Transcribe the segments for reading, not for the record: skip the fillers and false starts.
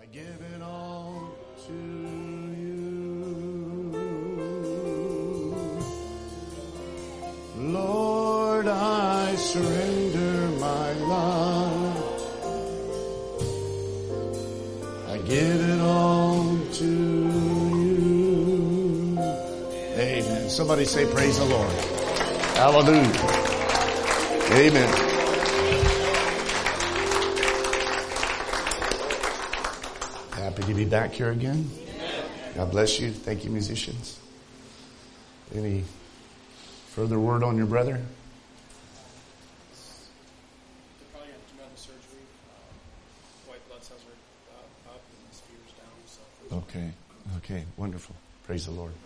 give it all to you. Lord, I surrender my life. I give it all to you. Amen. Somebody say praise the Lord. Hallelujah. Amen. Happy to be back here again. God bless you. Thank you, musicians. Any further word on your brother? Probably have to have a surgery. White blood cells are up and his fever's down. So. Okay. Wonderful. Praise the Lord.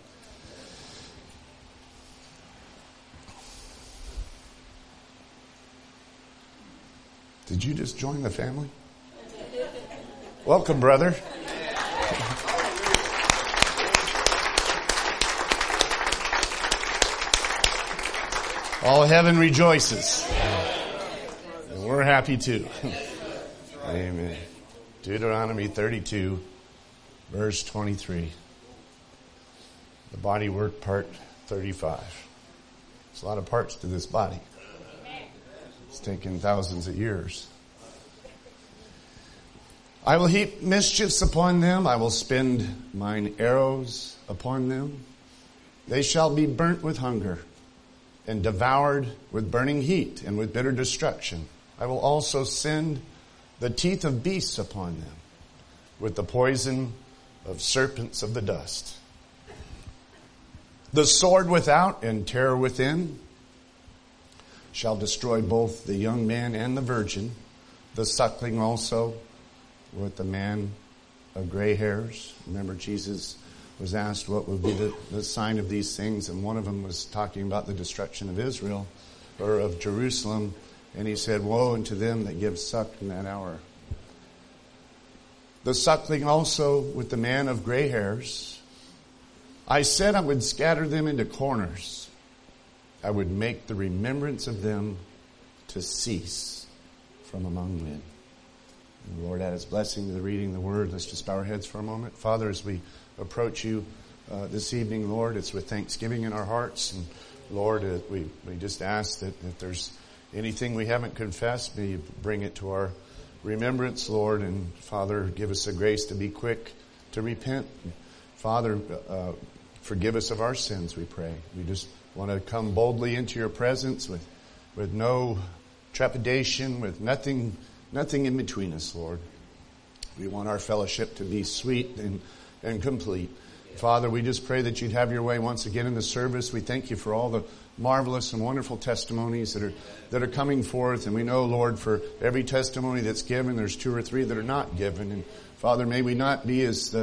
Did you just join the family? Welcome, brother. All heaven rejoices. And we're happy too. Amen. Deuteronomy 32, verse 23. The body work, part 35. There's a lot of parts to this body. It's taken thousands of years. I will heap mischiefs upon them. I will spend mine arrows upon them. They shall be burnt with hunger and devoured with burning heat and with bitter destruction. I will also send the teeth of beasts upon them with the poison of serpents of the dust. The sword without and terror within shall destroy both the young man and the virgin, the suckling also with the man of gray hairs. Remember, Jesus was asked what would be the sign of these things, and one of them was talking about the destruction of Israel, or of Jerusalem, and he said, woe unto them that give suck in that hour. The suckling also with the man of gray hairs. I said I would scatter them into corners. I would make the remembrance of them to cease from among men. And the Lord add his blessing to the reading of the word. Let's just bow our heads for a moment. Father, as we approach you this evening, Lord, it's with thanksgiving in our hearts. And Lord, we just ask that if there's anything we haven't confessed, may you bring it to our remembrance, Lord. And Father, give us the grace to be quick to repent. Father, forgive us of our sins, we pray. We just want to come boldly into your presence with no trepidation, with nothing in between us, Lord. We want our fellowship to be sweet and complete. Father, we just pray that you'd have your way once again in the service. We thank you for all the marvelous and wonderful testimonies that are coming forth. And we know, Lord, for every testimony that's given, there's 2 or 3 that are not given. And Father, may we not be as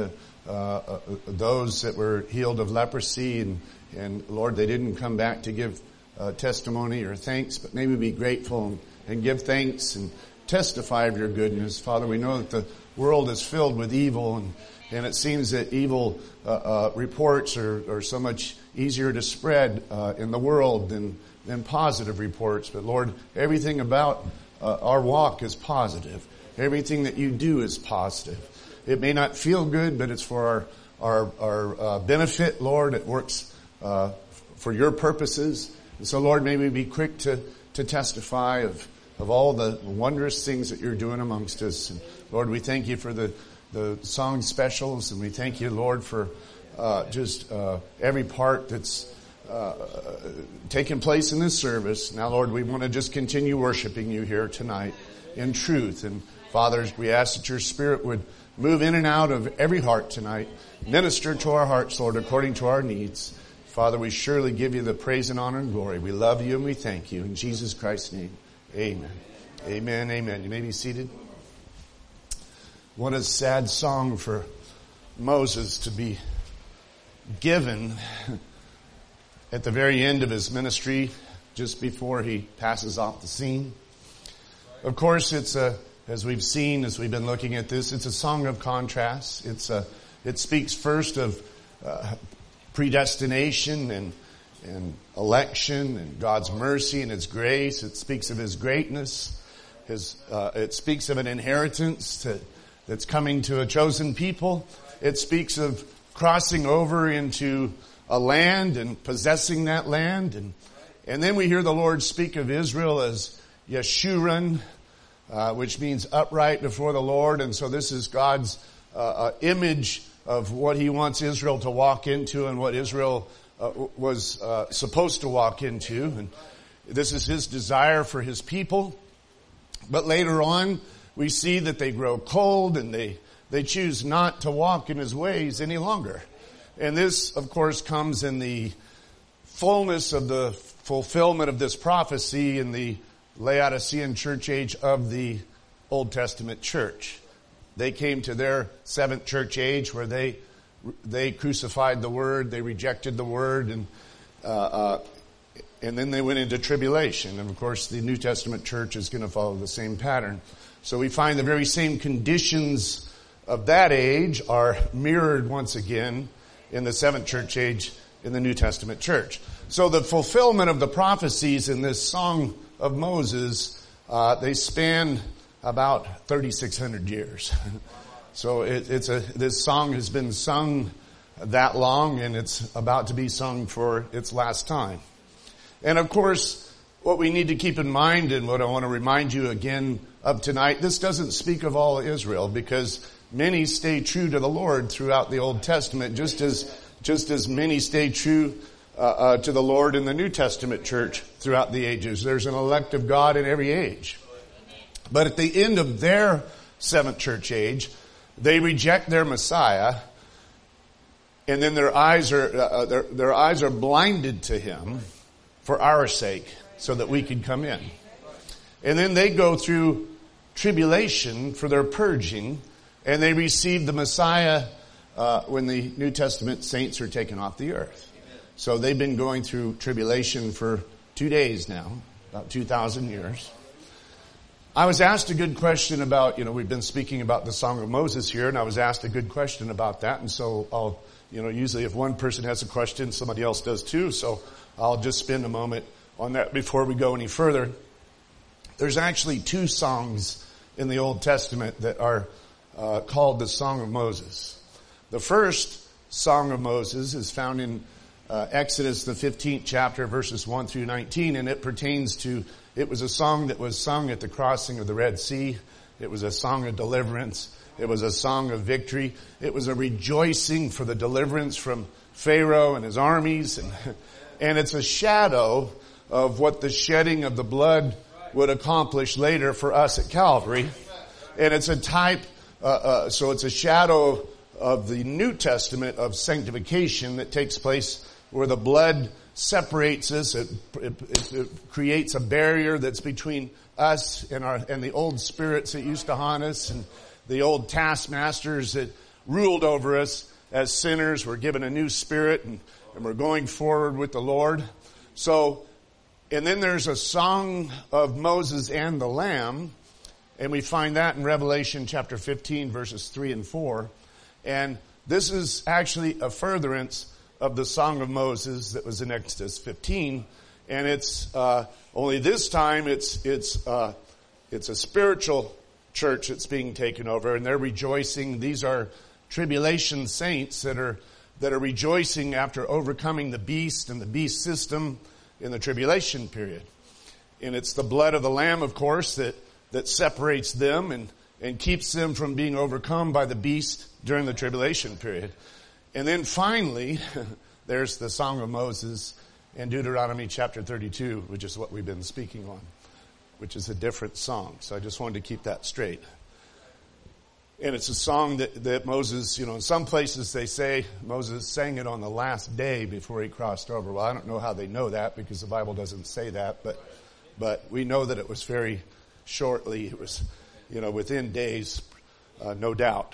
those that were healed of leprosy and Lord, they didn't come back to give testimony or thanks, but may we be grateful and give thanks and testify of your goodness. Father, we know that the world is filled with evil, and it seems that evil reports are so much easier to spread in the world than positive reports. But Lord, everything about our walk is positive. Everything that you do is positive. It may not feel good, but it's for our benefit, Lord. It works for your purposes. And so, Lord, may we be quick to testify of all the wondrous things that you're doing amongst us. And Lord, we thank you for the song specials, and we thank you, Lord, for just every part that's taken place in this service. Now, Lord, we want to just continue worshiping you here tonight in truth. And Father, we ask that your Spirit would move in and out of every heart tonight. Minister to our hearts, Lord, according to our needs. Father, we surely give you the praise and honor and glory. We love you and we thank you. In Jesus Christ's name, amen. Amen, amen. You may be seated. What a sad song for Moses to be given at the very end of his ministry, just before he passes off the scene. Of course, it's as we've seen, as we've been looking at this, it's a song of contrasts. It speaks first of predestination and election and God's mercy and his grace. It speaks of his greatness. It speaks of an inheritance that's coming to a chosen people. It speaks of crossing over into a land and possessing that land. And then we hear the Lord speak of Israel as Yeshurun, which means upright before the Lord. And so this is God's image of what He wants Israel to walk into and what Israel was supposed to walk into. And this is His desire for His people. But later on, we see that they grow cold and they choose not to walk in His ways any longer. And this, of course, comes in the fullness of the fulfillment of this prophecy in the Laodicean church age of the Old Testament church. They came to their seventh church age where they crucified the Word, they rejected the Word, and then they went into tribulation. And of course, the New Testament church is going to follow the same pattern. So we find the very same conditions of that age are mirrored once again in the seventh church age in the New Testament church. So the fulfillment of the prophecies in this Song of Moses, they span about 3,600 years. So this song has been sung that long, and it's about to be sung for its last time. And of course, what we need to keep in mind, and what I want to remind you again of tonight, this doesn't speak of all Israel, because many stay true to the Lord throughout the Old Testament, just as many stay true to the Lord in the New Testament church throughout the ages. There's an elect of God in every age. But at the end of their seventh church age, they reject their Messiah, and then their eyes are blinded to Him for our sake, so that we can come in. And then they go through tribulation for their purging, and they receive the Messiah when the New Testament saints are taken off the earth. So they've been going through tribulation for 2 days now, about 2,000 years. I was asked a good question about, we've been speaking about the Song of Moses here, and I was asked a good question about that. And so I'll, usually if one person has a question, somebody else does too. So I'll just spend a moment on that before we go any further. There's actually 2 songs in the Old Testament that are called the Song of Moses. The first Song of Moses is found in Exodus, the 15th chapter, verses 1 through 19, and it was a song that was sung at the crossing of the Red Sea. It was a song of deliverance. It was a song of victory. It was a rejoicing for the deliverance from Pharaoh and his armies, and it's a shadow of what the shedding of the blood would accomplish later for us at Calvary. And it's a type, so it's a shadow of the New Testament of sanctification that takes place where the blood separates us. It creates a barrier that's between us and the old spirits that used to haunt us, and the old taskmasters that ruled over us as sinners. We're given a new spirit, and we're going forward with the Lord. So, and then there's a Song of Moses and the Lamb, and we find that in Revelation chapter 15, verses 3 and 4. And this is actually a furtherance of the Song of Moses that was in Exodus 15, and it's only this time it's a spiritual church that's being taken over, and they're rejoicing. These are tribulation saints that are rejoicing after overcoming the beast and the beast system in the tribulation period. And it's the blood of the Lamb, of course, that separates them and keeps them from being overcome by the beast during the tribulation period. And then finally, there's the Song of Moses in Deuteronomy chapter 32, which is what we've been speaking on, which is a different song. So I just wanted to keep that straight. And it's a song that Moses, in some places they say Moses sang it on the last day before he crossed over. Well, I don't know how they know that, because the Bible doesn't say that, but we know that it was very shortly. It was, within days, no doubt.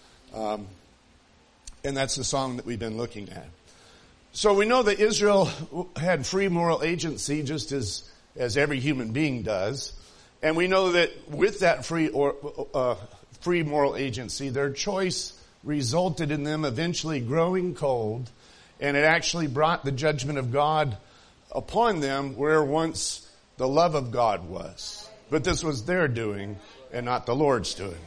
And that's the song that we've been looking at. So we know that Israel had free moral agency, just as every human being does. And we know that with that free moral agency, their choice resulted in them eventually growing cold, and it actually brought the judgment of God upon them where once the love of God was. But this was their doing and not the Lord's doing.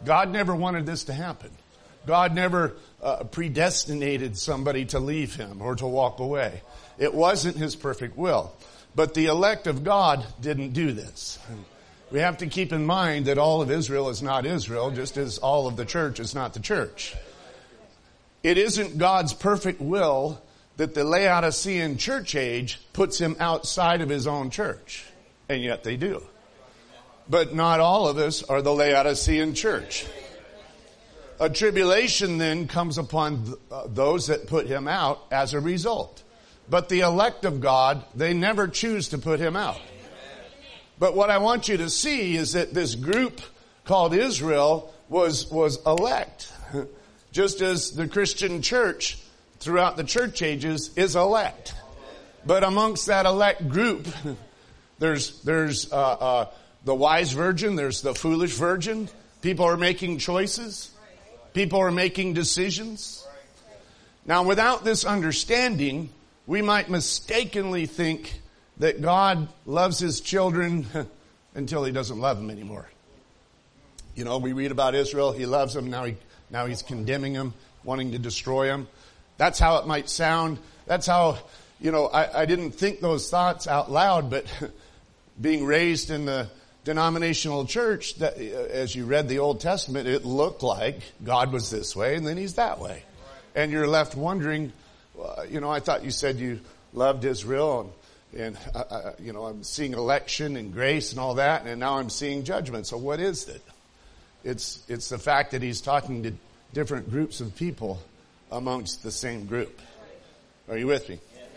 God never wanted this to happen. God never predestinated somebody to leave him or to walk away. It wasn't his perfect will. But the elect of God didn't do this. We have to keep in mind that all of Israel is not Israel, just as all of the church is not the church. It isn't God's perfect will that the Laodicean church age puts him outside of his own church. And yet they do. But not all of us are the Laodicean church. A tribulation then comes upon those that put him out as a result. But the elect of God, they never choose to put him out. But what I want you to see is that this group called Israel was elect. Just as the Christian church throughout the church ages is elect. But amongst that elect group, there's the wise virgin, there's the foolish virgin. People are making choices. People are making decisions. Now, without this understanding, we might mistakenly think that God loves his children until he doesn't love them anymore. You know, we read about Israel. He loves them. Now he's condemning them, wanting to destroy them. That's how it might sound. That's how, I didn't think those thoughts out loud, but being raised in the denominational church, that as you read the Old Testament, it looked like God was this way and then he's that way. And you're left wondering, I thought you said you loved Israel and I'm seeing election and grace and all that, and now I'm seeing judgment. So what is it? It's the fact that he's talking to different groups of people amongst the same group. Are you with me?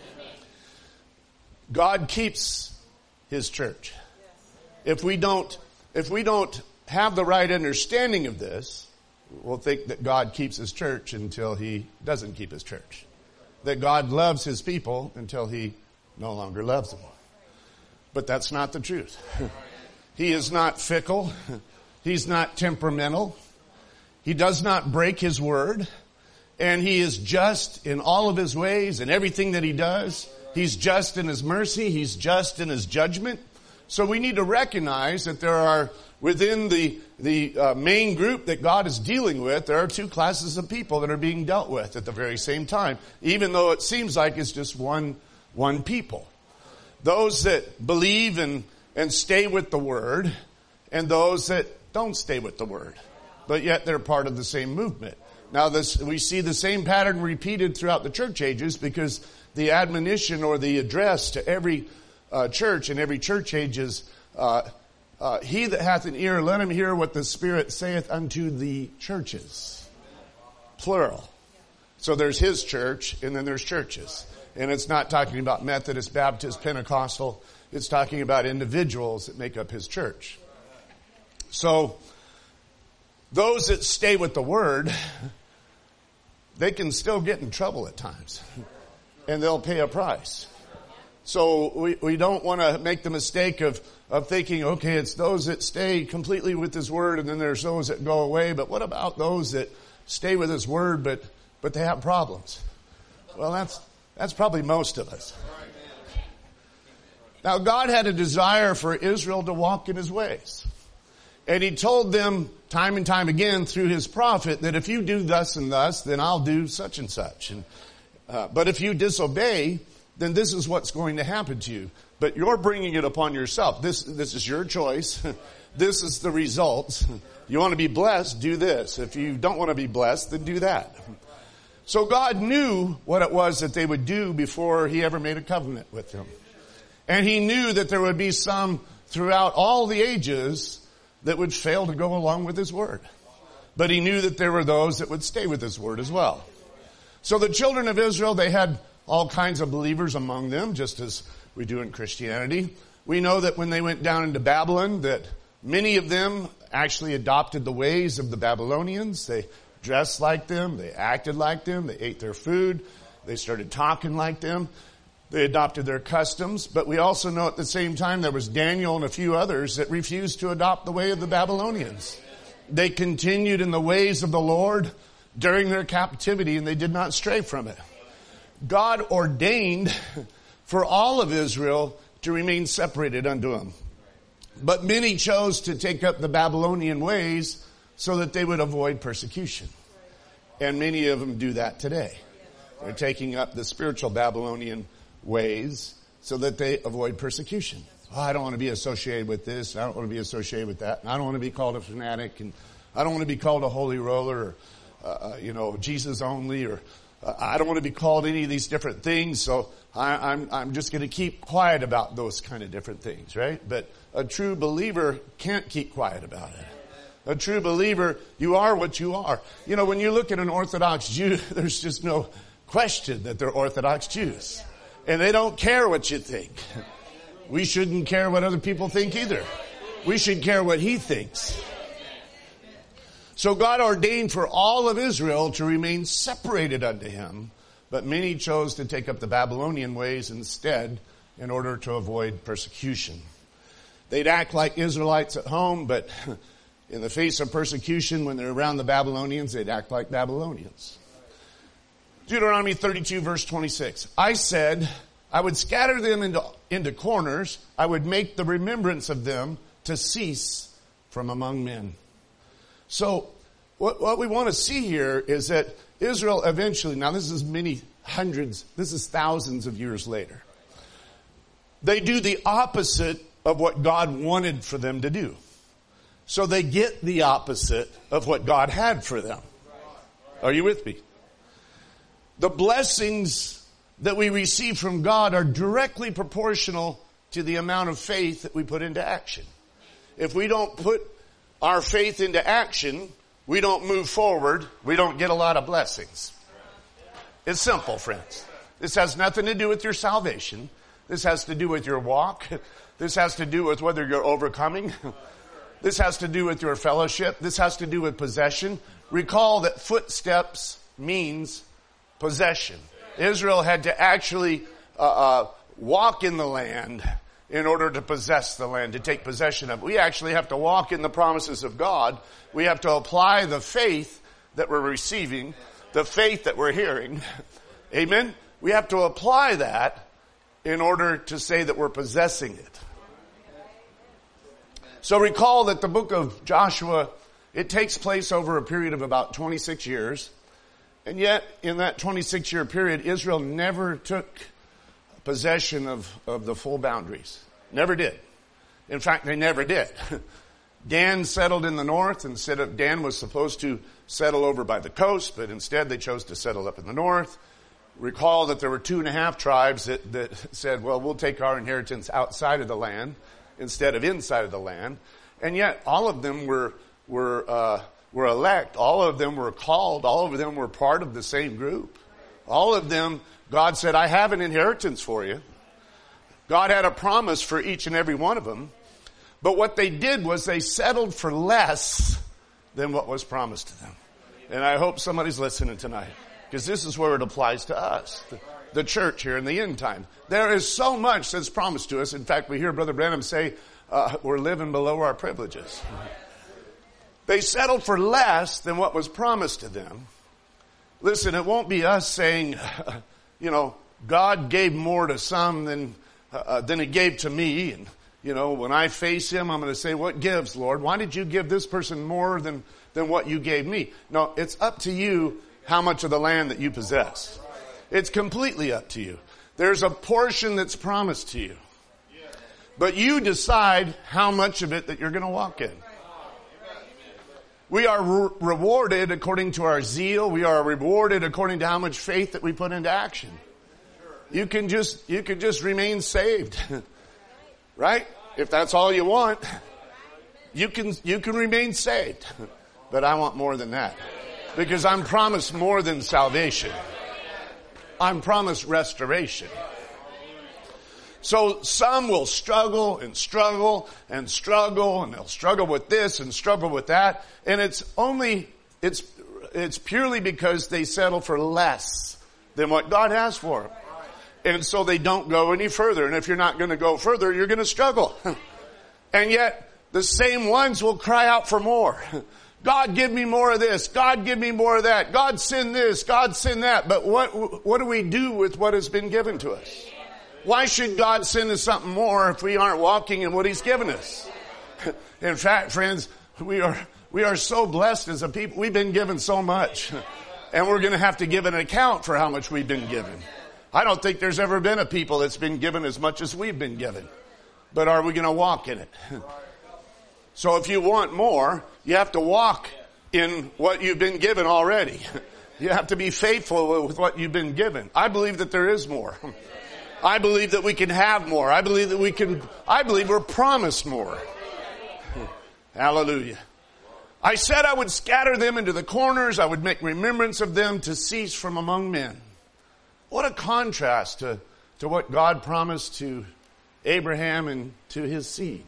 God keeps his church. If we don't have the right understanding of this, we'll think that God keeps his church until he doesn't keep his church. That God loves his people until he no longer loves them. But that's not the truth. He is not fickle. He's not temperamental. He does not break his word. And he is just in all of his ways and everything that he does. He's just in his mercy. He's just in his judgment. So we need to recognize that there are, within the main group that God is dealing with, there are two classes of people that are being dealt with at the very same time, even though it seems like it's just one people. Those that believe and stay with the word, and those that don't stay with the word, but yet they're part of the same movement. Now we see the same pattern repeated throughout the church ages, because the admonition or the address to every church and every church age is, he that hath an ear, let him hear what the Spirit saith unto the churches. Plural. So there's his church, and then there's churches. And it's not talking about Methodist, Baptist, Pentecostal. It's talking about individuals that make up his church. So those that stay with the word, they can still get in trouble at times. And they'll pay a price. So we don't want to make the mistake of thinking, okay, it's those that stay completely with his word, and then there's those that go away. But what about those that stay with his word, but they have problems? Well, that's probably most of us. Now, God had a desire for Israel to walk in his ways. And he told them time and time again through his prophet that if you do thus and thus, then I'll do such and such. But if you disobey, then this is what's going to happen to you. But you're bringing it upon yourself. This is your choice. This is the results. You want to be blessed, do this. If you don't want to be blessed, then do that. So God knew what it was that they would do before he ever made a covenant with them. And he knew that there would be some throughout all the ages that would fail to go along with his word. But he knew that there were those that would stay with his word as well. So the children of Israel, they had all kinds of believers among them, just as we do in Christianity. We know that when they went down into Babylon, that many of them actually adopted the ways of the Babylonians. They dressed like them. They acted like them. They ate their food. They started talking like them. They adopted their customs. But we also know at the same time there was Daniel and a few others that refused to adopt the way of the Babylonians. They continued in the ways of the Lord during their captivity, and they did not stray from it. God ordained for all of Israel to remain separated unto him. But many chose to take up the Babylonian ways so that they would avoid persecution. And many of them do that today. They're taking up the spiritual Babylonian ways so that they avoid persecution. Oh, I don't want to be associated with this. I don't want to be associated with that. And I don't want to be called a fanatic. And I don't want to be called a holy roller or, Jesus only. Or I don't want to be called any of these different things. So I'm just going to keep quiet about those kind of different things, right? But a true believer can't keep quiet about it. A true believer, you are what you are. When you look at an Orthodox Jew, there's just no question that they're Orthodox Jews. And they don't care what you think. We shouldn't care what other people think either. We should care what He thinks. So God ordained for all of Israel to remain separated unto Him, but many chose to take up the Babylonian ways instead in order to avoid persecution. They'd act like Israelites at home, but in the face of persecution, when they're around the Babylonians, they'd act like Babylonians. Deuteronomy 32 verse 26. I said, I would scatter them into corners. I would make the remembrance of them to cease from among men. So what we want to see here is that Israel eventually, now this is this is thousands of years later. They do the opposite of what God wanted for them to do. So they get the opposite of what God had for them. Are you with me? The blessings that we receive from God are directly proportional to the amount of faith that we put into action. If we don't put our faith into action, we don't move forward, we don't get a lot of blessings. It's simple, friends. This has nothing to do with your salvation. This has to do with your walk. This has to do with whether you're overcoming. This has to do with your fellowship. This has to do with possession. Recall that footsteps means possession. Israel had to actually walk in the land in order to possess the land, to take possession of it. We actually have to walk in the promises of God. We have to apply the faith that we're receiving, the faith that we're hearing. Amen? We have to apply that in order to say that we're possessing it. So recall that the book of Joshua, it takes place over a period of about 26 years. And yet, in that 26-year period, Israel never took possession of the full boundaries. Never did. In fact, they never did. Dan settled in the north. Instead of Dan was supposed to settle over by the coast, but instead they chose to settle up in the north. Recall that there were 2.5 tribes that said, well, we'll take our inheritance outside of the land instead of inside of the land. And yet, all of them were elect. All of them were called. All of them were part of the same group. All of them, God said, I have an inheritance for you. God had a promise for each and every one of them. But what they did was they settled for less than what was promised to them. And I hope somebody's listening tonight, because this is where it applies to us, the church here in the end time. There is so much that's promised to us. In fact, we hear Brother Branham say, we're living below our privileges. They settled for less than what was promised to them. Listen, it won't be us saying, God gave more to some than He gave to me. And, when I face Him, I'm going to say, what gives, Lord? Why did you give this person more than what you gave me? No, it's up to you how much of the land that you possess. It's completely up to you. There's a portion that's promised to you. But you decide how much of it that you're going to walk in. We are rewarded according to our zeal. We are rewarded according to how much faith that we put into action. You can just remain saved. Right? If that's all you want, you can remain saved. But I want more than that. Because I'm promised more than salvation. I'm promised restoration. So some will struggle and struggle and struggle, and they'll struggle with this and struggle with that. And it's purely because they settle for less than what God has for them. And so they don't go any further. And if you're not going to go further, you're going to struggle. And yet the same ones will cry out for more. God, give me more of this. God, give me more of that. God, send this. God, send that. But what do we do with what has been given to us? Why should God send us something more if we aren't walking in what He's given us? In fact, friends, we are We are so blessed as a people. We've been given so much. And we're going to have to give an account for how much we've been given. I don't think there's ever been a people that's been given as much as we've been given. But are we going to walk in it? So if you want more, you have to walk in what you've been given already. You have to be faithful with what you've been given. I believe that there is more. I believe that we can have more. I believe we're promised more. Hallelujah. I said I would scatter them into the corners. I would make remembrance of them to cease from among men. What a contrast to what God promised to Abraham and to his seed.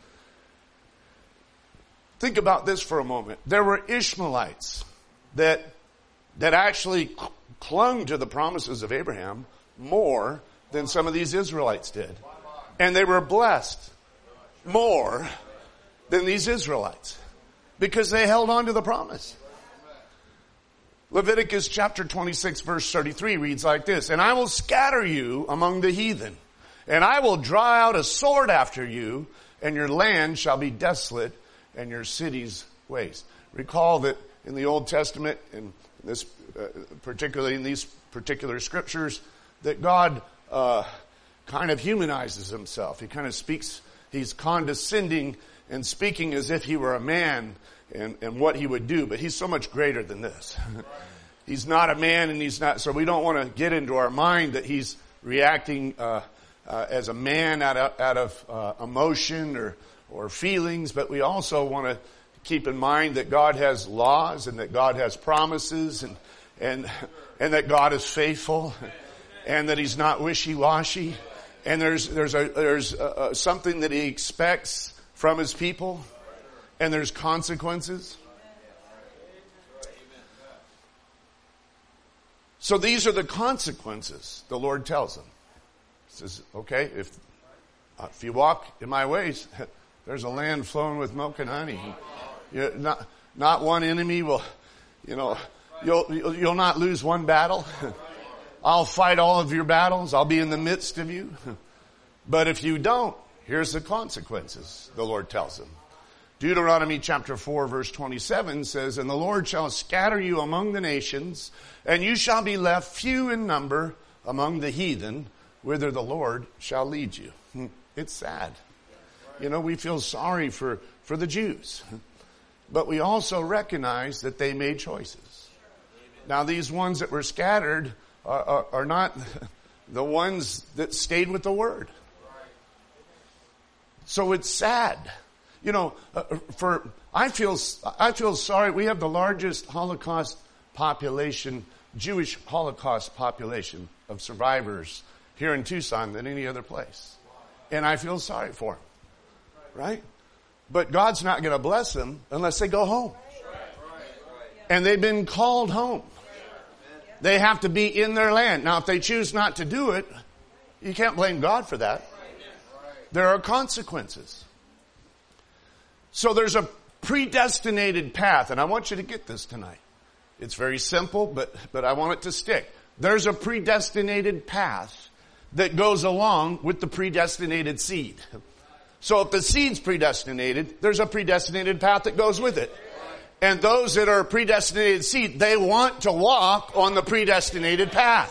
Think about this for a moment. There were Ishmaelites that actually clung to the promises of Abraham more than some of these Israelites did. And they were blessed more than these Israelites because they held on to the promise. Leviticus chapter 26 verse 33 reads like this, "And I will scatter you among the heathen, and I will draw out a sword after you, and your land shall be desolate, and your cities waste." Recall that in the Old Testament, and this particularly in these particular scriptures, that God kind of humanizes himself. He kind of speaks, he's condescending and speaking as if he were a man and what he would do, but he's so much greater than this. He's not a man, and he's not, so we don't want to get into our mind that he's reacting as a man out of emotion or feelings, but we also want to keep in mind that God has laws and that God has promises and that God is faithful and that he's not wishy-washy, and there's something that he expects from his people, and there's consequences. So these are the consequences the Lord tells them. He says, okay, if you walk in my ways, there's a land flowing with milk and honey. Not one enemy will, you'll not lose one battle. I'll fight all of your battles. I'll be in the midst of you. But if you don't, here's the consequences, the Lord tells them. Deuteronomy chapter 4 verse 27 says, "And the Lord shall scatter you among the nations, and you shall be left few in number among the heathen, whither the Lord shall lead you." It's sad. We feel sorry for the Jews. But we also recognize that they made choices. Now these ones that were scattered are not the ones that stayed with the word. So it's sad. I feel sorry. We have the largest Holocaust population, Jewish Holocaust population of survivors here in Tucson than any other place. And I feel sorry for them. Right? But God's not going to bless them unless they go home. And they've been called home. They have to be in their land. Now, if they choose not to do it, you can't blame God for that. There are consequences. So there's a predestinated path, and I want you to get this tonight. It's very simple, but I want it to stick. There's a predestinated path that goes along with the predestinated seed. So if the seed's predestinated, there's a predestinated path that goes with it. And those that are predestinated seed, they want to walk on the predestinated path.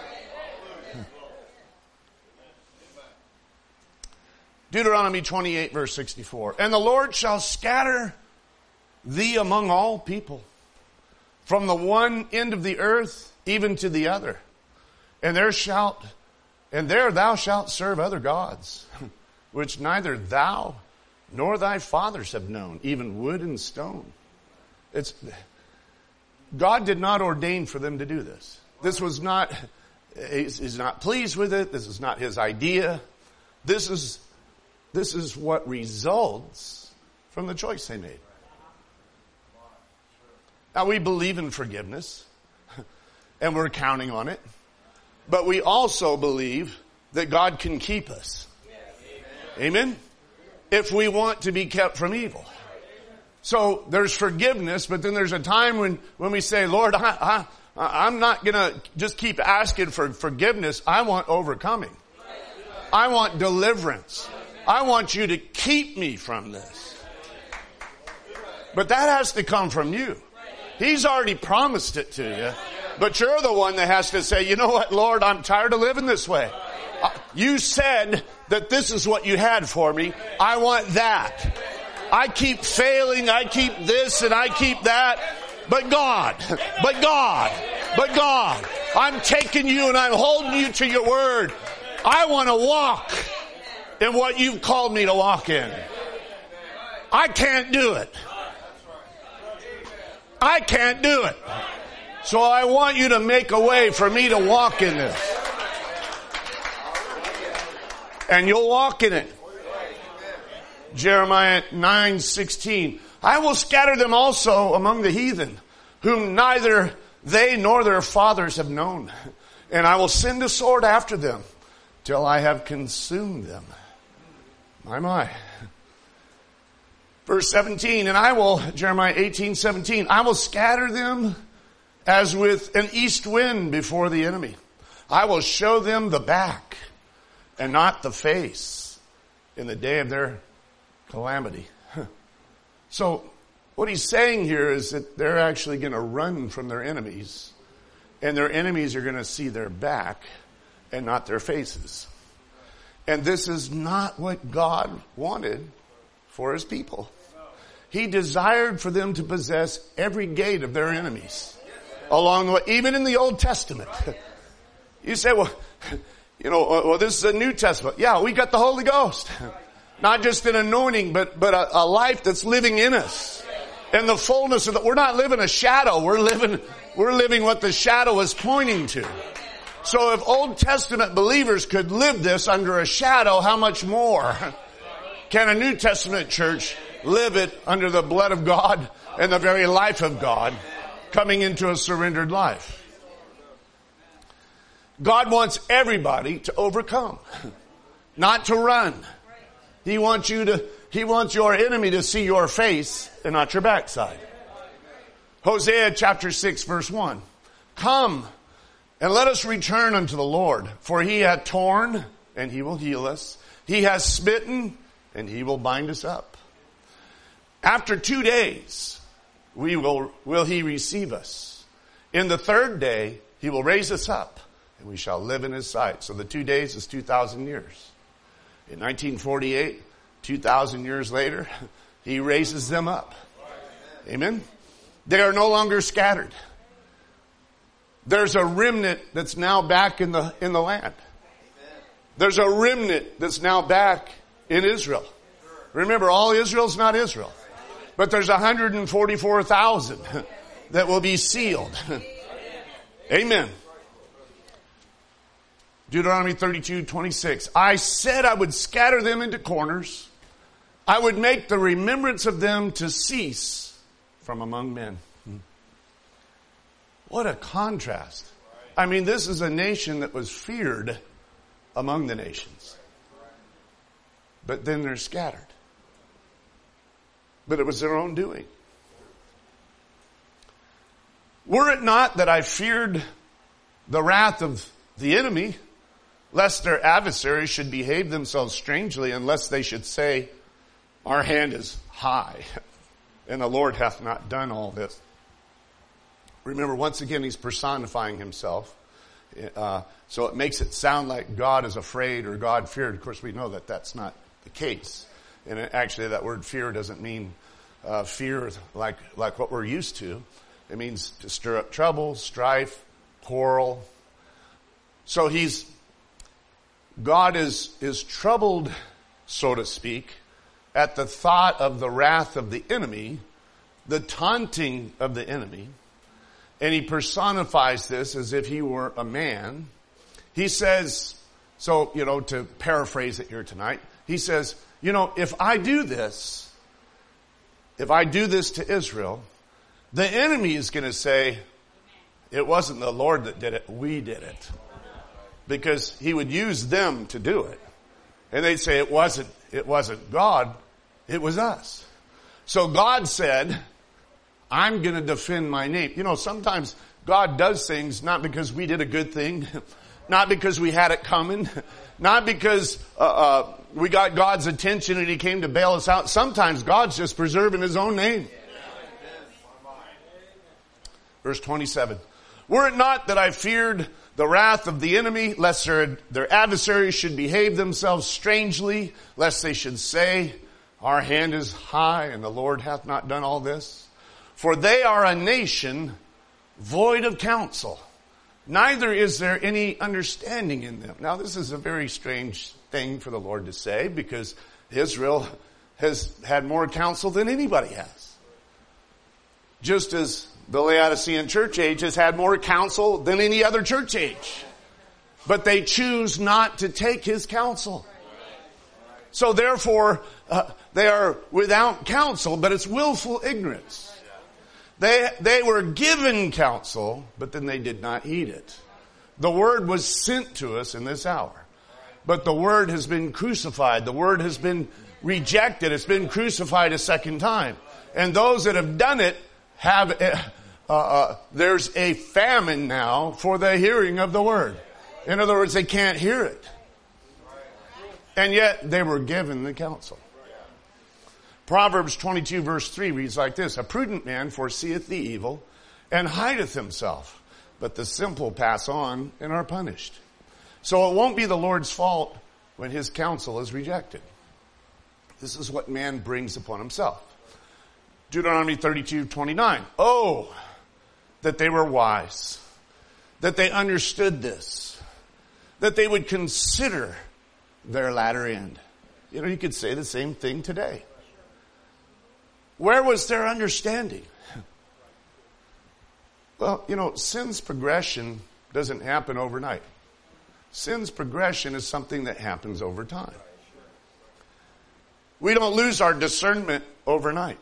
Deuteronomy 28 verse 64. "And the Lord shall scatter thee among all people, from the one end of the earth even to the other. And there thou shalt serve other gods, which neither thou nor thy fathers have known, even wood and stone." God did not ordain for them to do this. This was not, he's not pleased with it. This is not his idea. This is what results from the choice they made. Now we believe in forgiveness and we're counting on it, but we also believe that God can keep us. Amen? If we want to be kept from evil. So there's forgiveness, but then there's a time when we say, "Lord, I'm not going to just keep asking for forgiveness. I want overcoming. I want deliverance. I want you to keep me from this." But that has to come from you. He's already promised it to you. But you're the one that has to say, you know what, Lord, I'm tired of living this way. You said that this is what you had for me. I want that. I keep failing. I keep this and I keep that. But God, I'm taking you and I'm holding you to your word. I want to walk in what you've called me to walk in. I can't do it. I can't do it. So I want you to make a way for me to walk in this. And you'll walk in it. Jeremiah 9:16. I will scatter them also among the heathen, whom neither they nor their fathers have known. And I will send a sword after them till I have consumed them. My. Verse 17, and I will, Jeremiah 18:17, I will scatter them as with an east wind before the enemy. I will show them the back and not the face in the day of their calamity. So what he's saying here is that they're actually going to run from their enemies, and their enemies are going to see their back and not their faces. And this is not what God wanted for his people. He desired for them to possess every gate of their enemies along the way, even in the Old Testament. You say, well, this is a New Testament. Yeah, we got the Holy Ghost. Not just an anointing, but a life that's living in us. And the fullness of we're not living a shadow. We're living what the shadow is pointing to. So if Old Testament believers could live this under a shadow, how much more can a New Testament church live it under the blood of God and the very life of God coming into a surrendered life? God wants everybody to overcome, not to run. He wants your enemy to see your face and not your backside. Hosea chapter 6 verse 1. Come and let us return unto the Lord, for he hath torn and he will heal us. He has smitten and he will bind us up. After 2 days will he receive us. In the third day he will raise us up and we shall live in his sight. So the 2 days is 2,000 years. In 1948, 2,000 years later, he raises them up. Amen? They are no longer scattered. There's a remnant that's now back in the land. There's a remnant that's now back in Israel. Remember, all Israel's not Israel. But there's 144,000 that will be sealed. Amen. Deuteronomy 32:26. I said I would scatter them into corners. I would make the remembrance of them to cease from among men. What a contrast. I mean, this is a nation that was feared among the nations. But then they're scattered. But it was their own doing. Were it not that I feared the wrath of the enemy, lest their adversaries should behave themselves strangely, unless they should say, our hand is high, and the Lord hath not done all this. Remember, once again, he's personifying himself. So it makes it sound like God is afraid or God feared. Of course, we know that that's not the case. And actually, that word fear doesn't mean fear like what we're used to. It means to stir up trouble, strife, quarrel. So God is troubled, so to speak, at the thought of the wrath of the enemy, the taunting of the enemy. And he personifies this as if he were a man. He says, to paraphrase it here tonight, he says, if I do this to Israel, the enemy is going to say, it wasn't the Lord that did it, we did it. Because he would use them to do it. And they'd say it wasn't God, it was us. So God said, I'm going to defend my name. Sometimes God does things not because we did a good thing, not because we had it coming, not because we got God's attention and he came to bail us out. Sometimes God's just preserving his own name. Verse 27. Were it not that I feared the wrath of the enemy, lest their adversaries should behave themselves strangely, lest they should say, our hand is high and the Lord hath not done all this. For they are a nation void of counsel. Neither is there any understanding in them. Now this is a very strange thing for the Lord to say, because Israel has had more counsel than anybody has. Just as the Laodicean church age has had more counsel than any other church age. But they choose not to take his counsel. So therefore, they are without counsel, but it's willful ignorance. They were given counsel, but then they did not heed it. The word was sent to us in this hour. But the word has been crucified. The word has been rejected. It's been crucified a second time. And those that have done it have, there's a famine now for the hearing of the word. In other words, they can't hear it. And yet they were given the counsel. Proverbs 22 verse 3 reads like this. A prudent man foreseeth the evil and hideth himself, but the simple pass on and are punished. So it won't be the Lord's fault when his counsel is rejected. This is what man brings upon himself. Deuteronomy 32:29. Oh, that they were wise, that they understood this, that they would consider their latter end. You know, you could say the same thing today. Where was their understanding? Well, you know, sin's progression doesn't happen overnight. Sin's progression is something that happens over time. We don't lose our discernment overnight.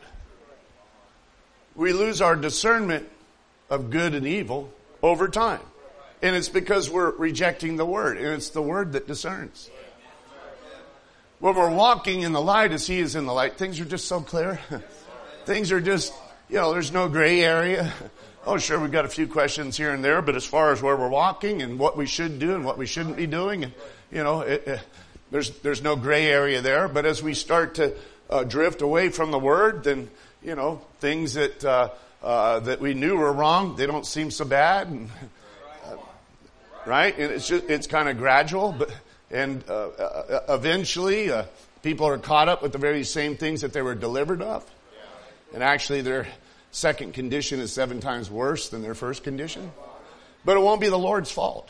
We lose our discernment of good and evil over time. And it's because we're rejecting the word. And it's the word that discerns. When we're walking in the light as he is in the light, things are just so clear. Things are just, you know, there's no gray area. Oh, sure, we've got a few questions here and there, but as far as where we're walking and what we should do and what we shouldn't be doing, and, you know, there's no gray area there. But as we start to drift away from the word, then, you know, things that that we knew were wrong, they don't seem so bad, and, right? And it's kind of gradual, but eventually people are caught up with the very same things that they were delivered of. And actually their second condition is 7 times worse than their first condition. But it won't be the Lord's fault.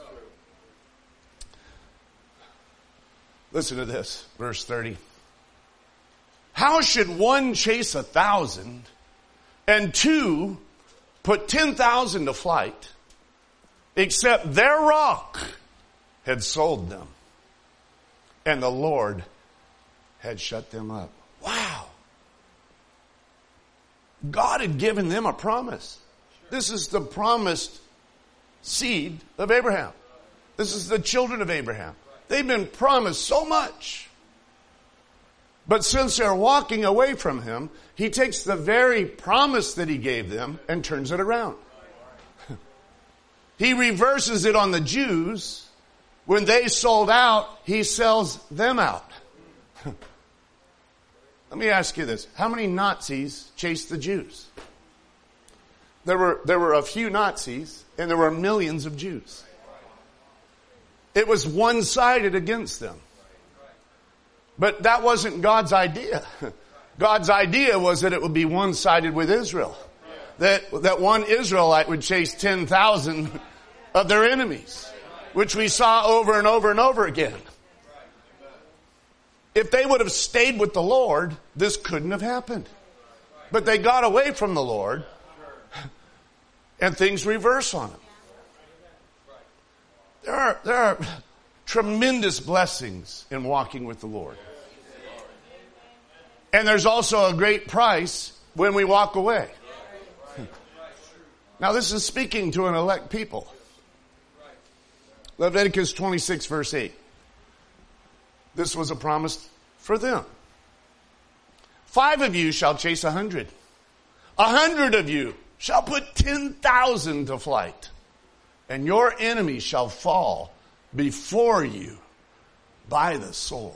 Listen to this, verse 30. How should one chase 1,000 and 2 put 10,000 to flight, except their rock had sold them and the Lord had shut them up? Wow. God had given them a promise. This is the promised seed of Abraham. This is the children of Abraham. They've been promised so much. But since they're walking away from him, he takes the very promise that he gave them and turns it around. He reverses it on the Jews. When they sold out, he sells them out. Let me ask you this. How many Nazis chased the Jews? There were a few Nazis and there were millions of Jews. It was one-sided against them. But that wasn't God's idea. God's idea was that it would be one-sided with Israel. That one Israelite would chase 10,000 of their enemies, which we saw over and over and over again. If they would have stayed with the Lord, this couldn't have happened. But they got away from the Lord, and things reverse on them. There are tremendous blessings in walking with the Lord. And there's also a great price when we walk away. Now this is speaking to an elect people. Leviticus 26 verse 8. This was a promise for them. 5 of you shall chase 100. 100 of you shall put 10,000 to flight. And your enemies shall fall before you by the sword.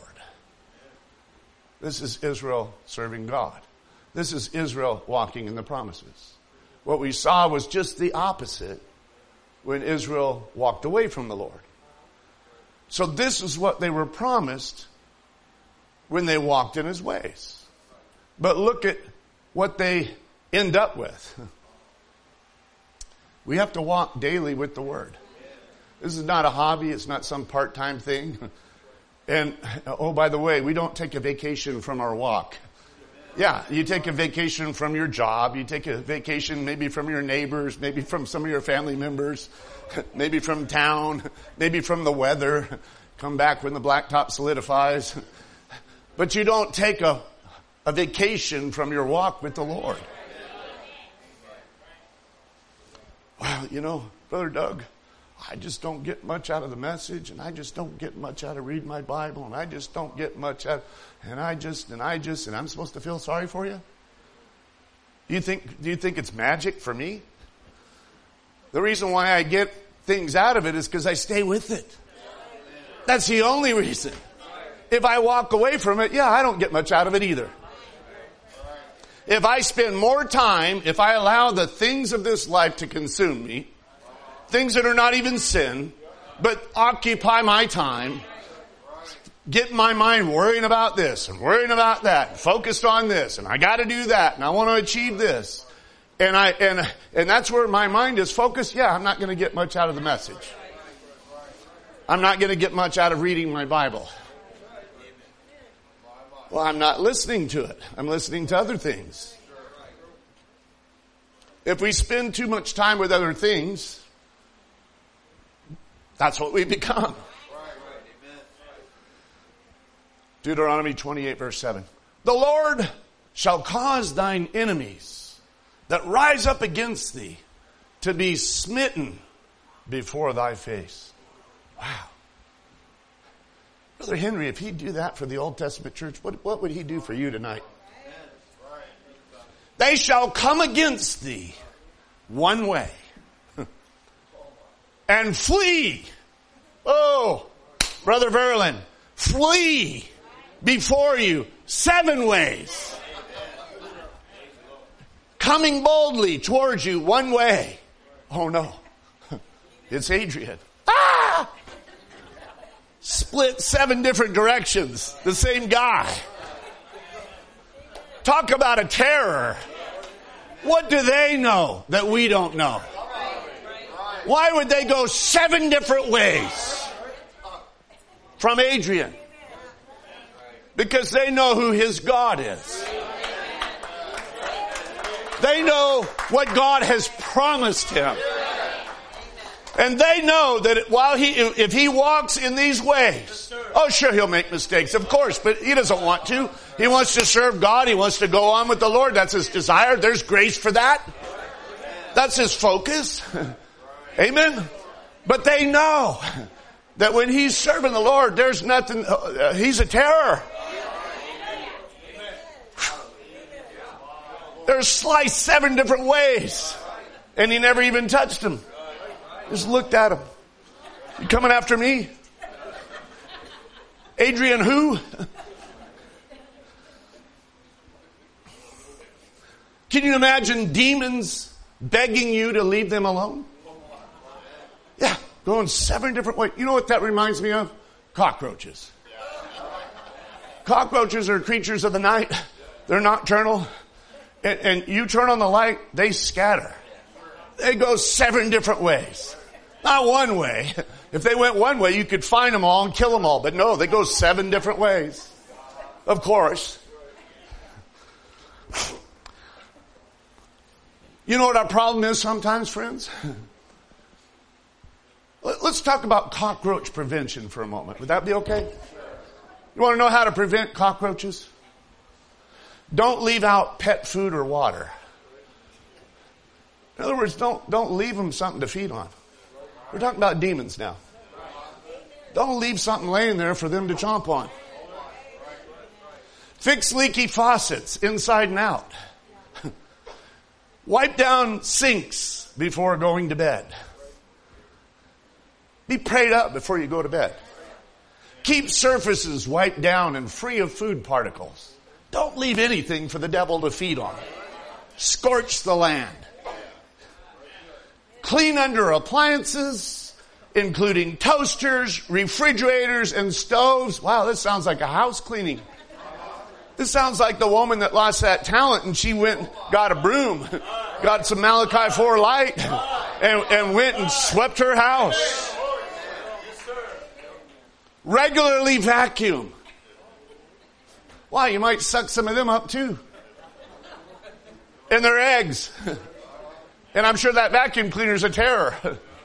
This is Israel serving God. This is Israel walking in the promises. What we saw was just the opposite when Israel walked away from the Lord. So this is what they were promised when they walked in his ways. But look at what they end up with. We have to walk daily with the Word. This is not a hobby. It's not some part-time thing. And, oh, by the way, we don't take a vacation from our walk. Yeah, you take a vacation from your job. You take a vacation maybe from your neighbors, maybe from some of your family members, maybe from town, maybe from the weather. Come back when the blacktop solidifies. But you don't take a vacation from your walk with the Lord. Well, you know, Brother Doug, I just don't get much out of the message, and I just don't get much out of reading my Bible, and I just don't get much out, and I'm supposed to feel sorry for you? Do you think it's magic for me? The reason why I get things out of it is because I stay with it. That's the only reason. If I walk away from it, I don't get much out of it either. If I spend more time, if I allow the things of this life to consume me, things that are not even sin, but occupy my time, get my mind worrying about this and worrying about that, focused on this, and I got to do that, and I want to achieve this, and that's where my mind is focused. I'm not going to get much out of the message. I'm not going to get much out of reading my Bible. Well, I'm not listening to it. I'm listening to other things. If we spend too much time with other things, that's what we become. Deuteronomy 28 verse 7. The Lord shall cause thine enemies that rise up against thee to be smitten before thy face. Wow. Brother Henry, if he'd do that for the Old Testament church, what would he do for you tonight? They shall come against thee one way and flee. Oh, Brother Verlin, flee before you 7 ways. Coming boldly towards you one way. Oh no, it's Adrian. Split 7 different directions. The same guy. Talk about a terror. What do they know that we don't know? Why would they go 7 different ways from Adrian? Because they know who his God is. They know what God has promised him. And they know that if he walks in these ways, oh sure, he'll make mistakes, of course, but he doesn't want to. He wants to serve God. He wants to go on with the Lord. That's his desire. There's grace for that. That's his focus. Amen. But they know that when he's serving the Lord, there's nothing, he's a terror. They're sliced 7 different ways. And he never even touched them. Just looked at him. You coming after me? Adrian who? Can you imagine demons begging you to leave them alone? Yeah, going 7 different ways. You know what that reminds me of? Cockroaches. Cockroaches are creatures of the night. They're nocturnal. And you turn on the light, they scatter. They go 7 different ways. Not one way. If they went one way, you could find them all and kill them all. But no, they go 7 different ways. Of course. You know what our problem is sometimes, friends? Let's talk about cockroach prevention for a moment. Would that be okay? You want to know how to prevent cockroaches? Don't leave out pet food or water. In other words, don't leave them something to feed on. We're talking about demons now. Don't leave something laying there for them to chomp on. Fix leaky faucets inside and out. Wipe down sinks before going to bed. Be prayed up before you go to bed. Keep surfaces wiped down and free of food particles. Don't leave anything for the devil to feed on. Scorch the land. Clean under appliances, including toasters, refrigerators, and stoves. Wow, this sounds like a house cleaning. This sounds like the woman that lost that talent and she went and got a broom, got some Malachi 4 light, and went and swept her house. Regularly vacuum. Why, you might suck some of them up too. And their eggs. And I'm sure that vacuum cleaner's a terror.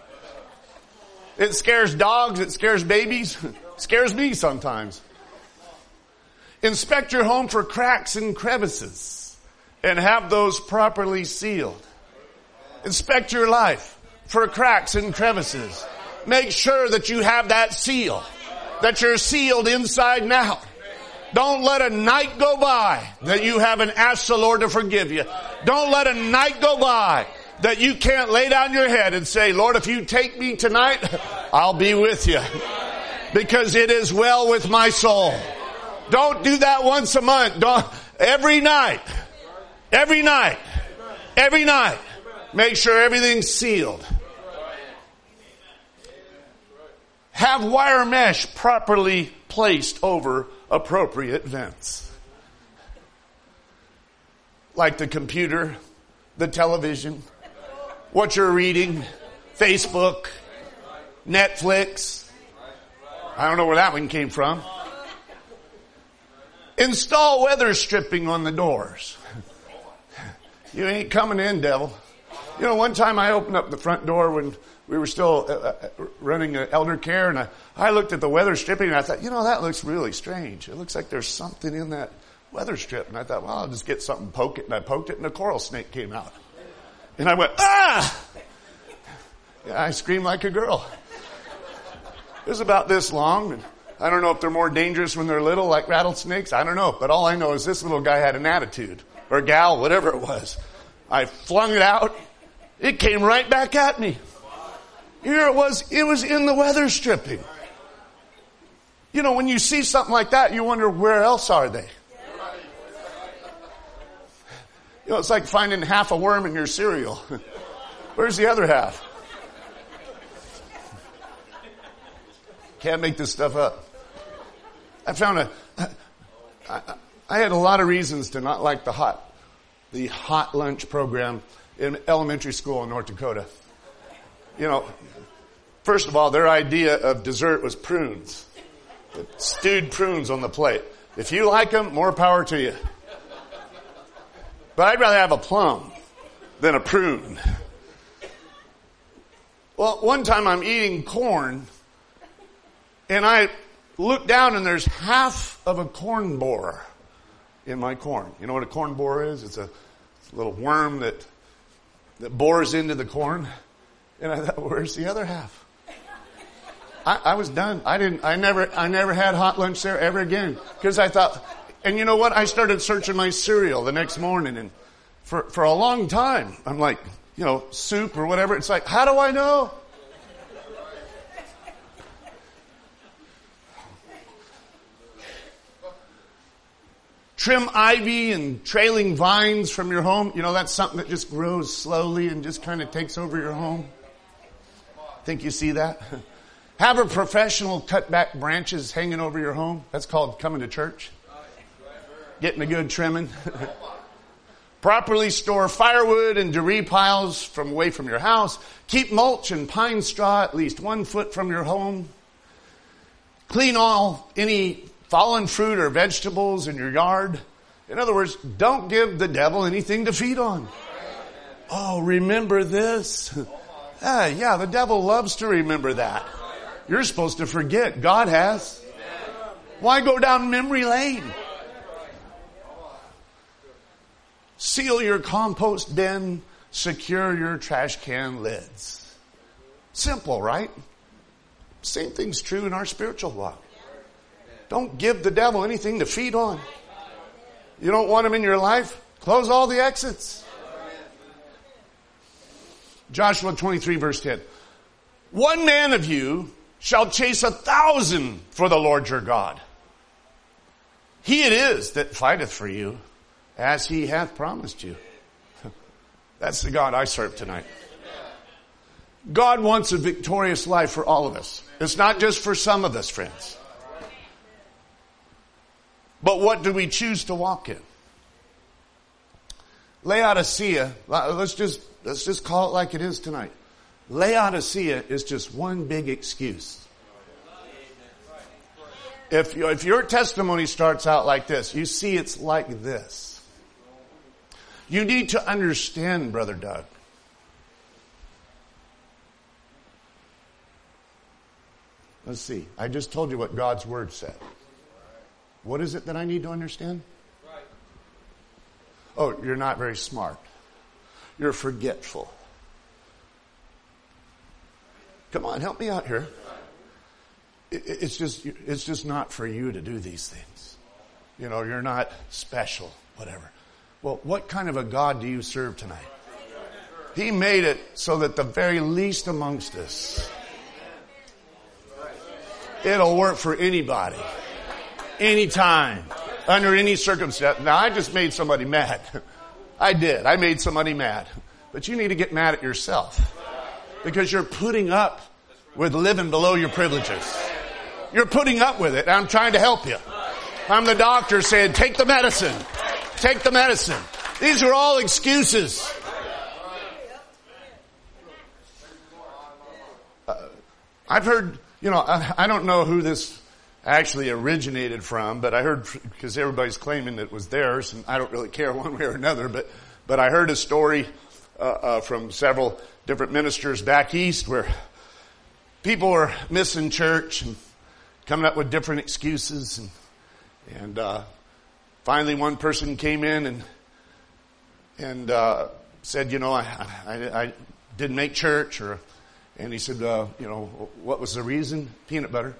It scares dogs, it scares babies, it scares me sometimes. Inspect your home for cracks and crevices and have those properly sealed. Inspect your life for cracks and crevices. Make sure that you have that seal, that you're sealed inside and out. Don't let a night go by that you haven't asked the Lord to forgive you. Don't let a night go by that you can't lay down your head and say, Lord, if you take me tonight, I'll be with you. Because it is well with my soul. Don't do that once a month. Every night. Make sure everything's sealed. Have wire mesh properly placed over appropriate vents. Like the computer, the television, what you're reading, Facebook, Netflix. I don't know where that one came from. Install weather stripping on the doors. You ain't coming in, devil. You know, one time I opened up the front door when we were still running elder care, and I looked at the weather stripping, and I thought, you know, that looks really strange. It looks like there's something in that weather strip. And I thought, well, I'll just get something, poke it. And I poked it, and a coral snake came out. And I went, ah! Yeah, I screamed like a girl. It was about this long, and I don't know if they're more dangerous when they're little, like rattlesnakes. I don't know. But all I know is this little guy had an attitude. Or gal, whatever it was. I flung it out. It came right back at me. Here it was. It was in the weather stripping. You know, when you see something like that, you wonder, where else are they? You know, it's like finding half a worm in your cereal. Where's the other half? Can't make this stuff up. I found I had a lot of reasons to not like the hot lunch program in elementary school in North Dakota. You know, first of all, their idea of dessert was prunes. Stewed prunes on the plate. If you like them, more power to you. But I'd rather have a plum than a prune. Well, one time I'm eating corn, and I look down and there's half of a corn borer in my corn. You know what a corn borer is? It's a little worm that bores into the corn. And I thought, where's the other half? I was done. I never had hot lunch there ever again. Because I thought, and you know what? I started searching my cereal the next morning, and for a long time, I'm like, you know, soup or whatever. It's like, how do I know? Trim ivy and trailing vines from your home. You know, that's something that just grows slowly and just kind of takes over your home. Think you see that? Have a professional cut back branches hanging over your home. That's called coming to church. Getting a good trimming. Properly store firewood and debris piles away from your house. Keep mulch and pine straw at least 1 foot from your home. Clean any fallen fruit or vegetables in your yard. In other words, don't give the devil anything to feed on. Oh, remember this? Yeah, the devil loves to remember that. You're supposed to forget. God has. Why go down memory lane? Seal your compost bin. Secure your trash can lids. Simple, right? Same thing's true in our spiritual walk. Don't give the devil anything to feed on. You don't want him in your life? Close all the exits. Joshua 23 verse 10. One man of you shall chase 1,000 for the Lord your God. He it is that fighteth for you, as he hath promised you. That's the God I serve tonight. God wants a victorious life for all of us. It's not just for some of us, friends. But what do we choose to walk in? Laodicea, let's just call it like it is tonight. Laodicea is just one big excuse. If your testimony starts out like this, you see it's like this. You need to understand, Brother Doug. Let's see. I just told you what God's Word said. What is it that I need to understand? Oh, you're not very smart. You're forgetful. Come on, help me out here. It's just not for you to do these things. You know, you're not special, whatever. Well, what kind of a God do you serve tonight? He made it so that the very least amongst us, it'll work for anybody, anytime, under any circumstance. Now, I just made somebody mad. I did. I made somebody mad. But you need to get mad at yourself because you're putting up with living below your privileges. You're putting up with it. I'm trying to help you. I'm the doctor saying, take the medicine. Take the medicine. These are all excuses. I've heard, you know, I don't know who this actually originated from, but I heard, because everybody's claiming that it was theirs, and I don't really care one way or another, but I heard a story from several different ministers back east where people were missing church and coming up with different excuses, and finally one person came in and said, you know, I didn't make church, and he said, you know, what was the reason? Peanut butter.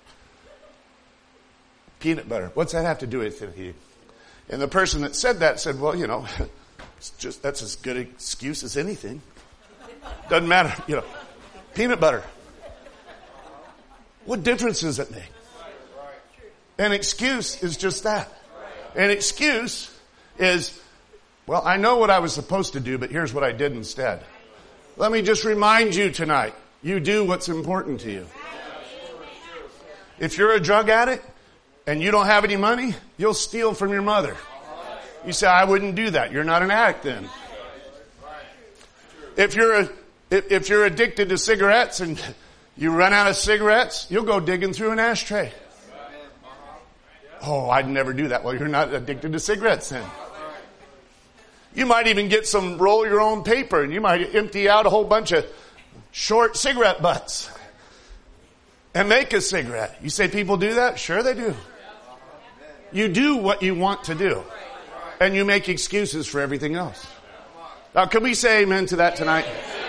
Peanut butter. What's that have to do with it? And the person that said that said, well, you know, that's as good an excuse as anything. Doesn't matter, you know. Peanut butter. What difference does it make? An excuse is just that. An excuse is, well, I know what I was supposed to do, but here's what I did instead. Let me just remind you tonight, you do what's important to you. If you're a drug addict and you don't have any money, you'll steal from your mother. You say, I wouldn't do that. You're not an addict then. If you're addicted to cigarettes and you run out of cigarettes, you'll go digging through an ashtray. Oh, I'd never do that. Well, you're not addicted to cigarettes then. You might even get some roll your own paper and you might empty out a whole bunch of short cigarette butts and make a cigarette. You say people do that? Sure they do. You do what you want to do and you make excuses for everything else. Now, can we say amen to that tonight?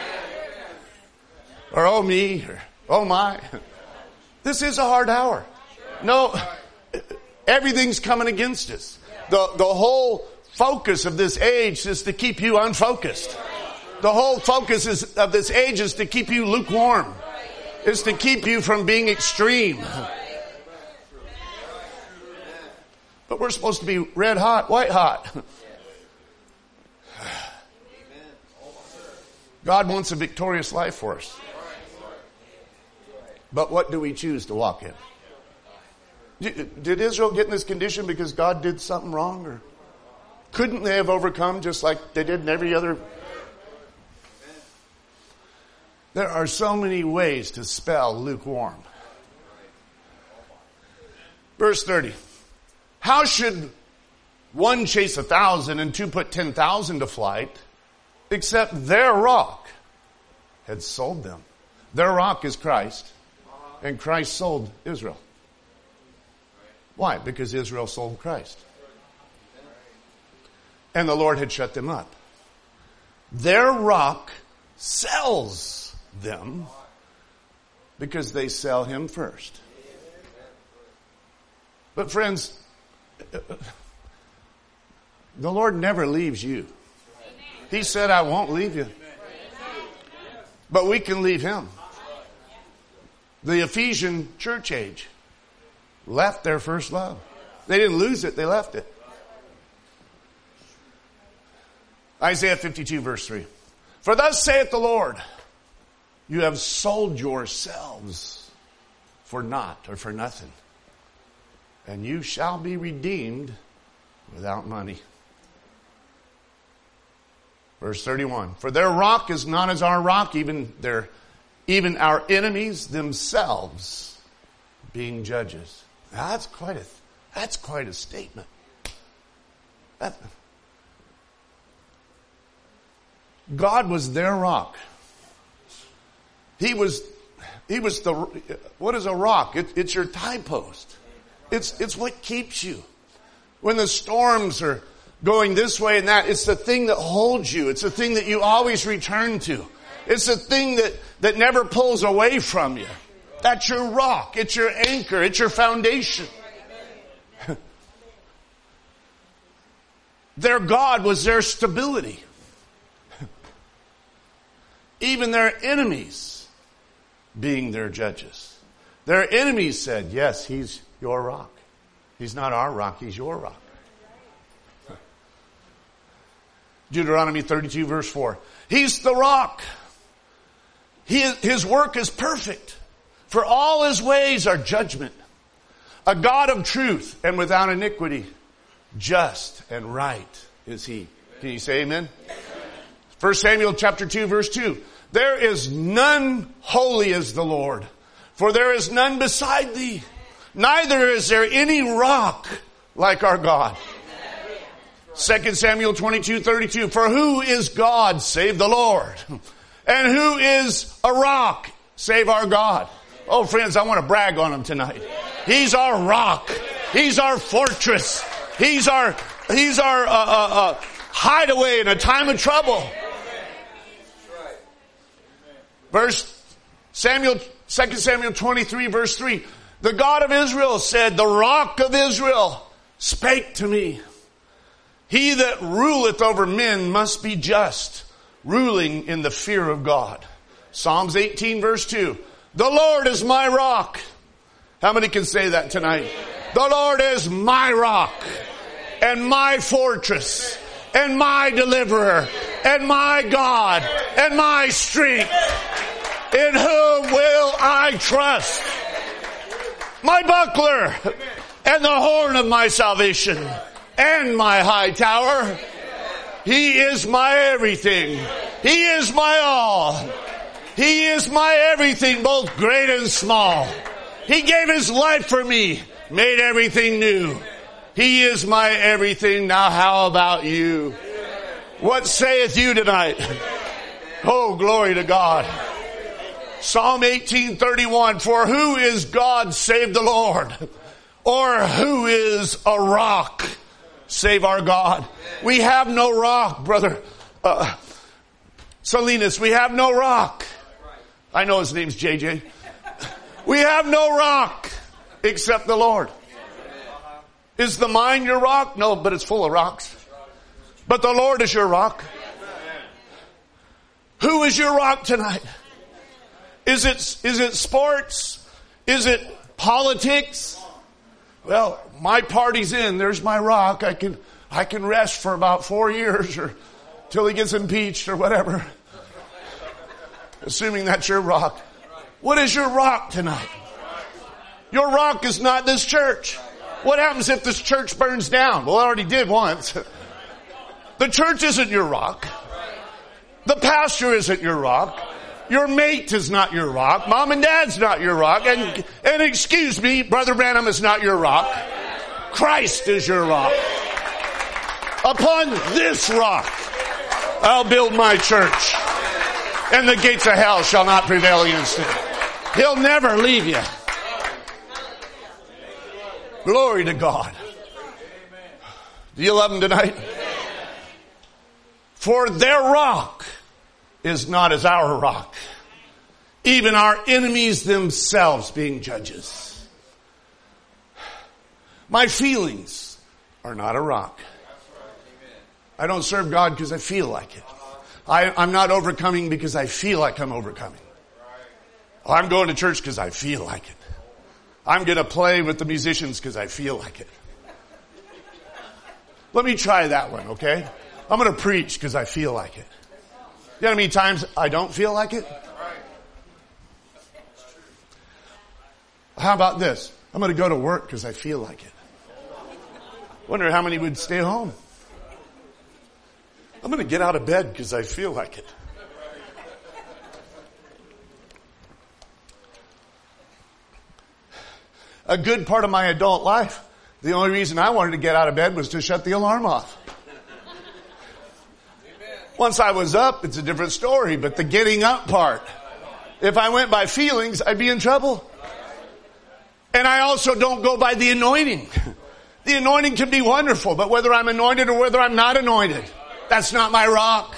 Or oh me, or oh my. This is a hard hour. No, everything's coming against us. The whole focus of this age is to keep you unfocused. The whole focus of this age is to keep you lukewarm. Is to keep you from being extreme. But we're supposed to be red hot, white hot. God wants a victorious life for us. But what do we choose to walk in? Did Israel get in this condition because God did something wrong? Or couldn't they have overcome just like they did in every other? There are so many ways to spell lukewarm. Verse 30. How should one chase 1,000 and two put 10,000 to flight, except their rock had sold them? Their rock is Christ, and Christ sold Israel. Why? Because Israel sold Christ. And the Lord had shut them up. Their rock sells them because they sell him first. But friends, the Lord never leaves you. He said, I won't leave you. But we can leave him. The Ephesian church age left their first love. They didn't lose it, they left it. Isaiah 52 verse 3. For thus saith the Lord, You have sold yourselves for naught or for nothing. And you shall be redeemed without money. Verse 31. For their rock is not as our rock, even our enemies themselves being judges. Now, that's quite a statement. God was their rock. He was what is a rock? It's your tie post. It's what keeps you. When the storms are going this way and that, it's the thing that holds you. It's the thing that you always return to. It's the thing that never pulls away from you. That's your rock. It's your anchor. It's your foundation. Their God was their stability. Even their enemies being their judges. Their enemies said, yes, he's your rock. He's not our rock, he's your rock. Deuteronomy 32 verse 4. He's the rock. His work is perfect. For all his ways are judgment. A God of truth and without iniquity. Just and right is he. Can you say amen? 1 Samuel chapter 2 verse 2. There is none holy as the Lord, for there is none beside thee. Neither is there any rock like our God. 2 Samuel 22:32. For who is God save the Lord? And who is a rock save our God? Oh friends, I want to brag on him tonight. He's our rock. He's our fortress. He's our hideaway in a time of trouble. 2 Samuel 23 verse 3. The God of Israel said, the rock of Israel spake to me. He that ruleth over men must be just, ruling in the fear of God. Psalms 18 verse 2. The Lord is my rock. How many can say that tonight? The Lord is my rock and my fortress and my deliverer and my God and my strength. In whom will I trust? My buckler and the horn of my salvation and my high tower. He is my everything. He is my all. He is my everything, both great and small. He gave his life for me, made everything new. He is my everything. Now how about you? What saith you tonight? Oh, glory to God. Psalm 18:31. For who is God save the Lord? Or who is a rock save our God? We have no rock, brother. Salinas, we have no rock. I know his name's JJ. We have no rock except the Lord. Is the mind your rock? No, but it's full of rocks. But the Lord is your rock. Who is your rock tonight? Is it sports? Is it politics? Well, my party's in. There's my rock. I can rest for about 4 years or till he gets impeached or whatever. Assuming that's your rock. What is your rock tonight? Your rock is not this church. What happens if this church burns down? Well, it already did once. The church isn't your rock. The pastor isn't your rock. Your mate is not your rock. Mom and dad's not your rock. And excuse me, Brother Branham is not your rock. Christ is your rock. Upon this rock, I'll build my church. And the gates of hell shall not prevail against it. He'll never leave you. Glory to God. Do you love him tonight? For their rock is not as our rock. Even our enemies themselves being judges. My feelings are not a rock. I don't serve God because I feel like it. I'm not overcoming because I feel like I'm overcoming. I'm going to church because I feel like it. I'm going to play with the musicians because I feel like it. Let me try that one, okay? I'm going to preach because I feel like it. You know how many times I don't feel like it? How about this? I'm going to go to work because I feel like it. Wonder how many would stay home. I'm going to get out of bed because I feel like it. A good part of my adult life, the only reason I wanted to get out of bed was to shut the alarm off. Once I was up, it's a different story, but the getting up part, if I went by feelings, I'd be in trouble. And I also don't go by the anointing. The anointing can be wonderful, but whether I'm anointed or whether I'm not anointed, that's not my rock.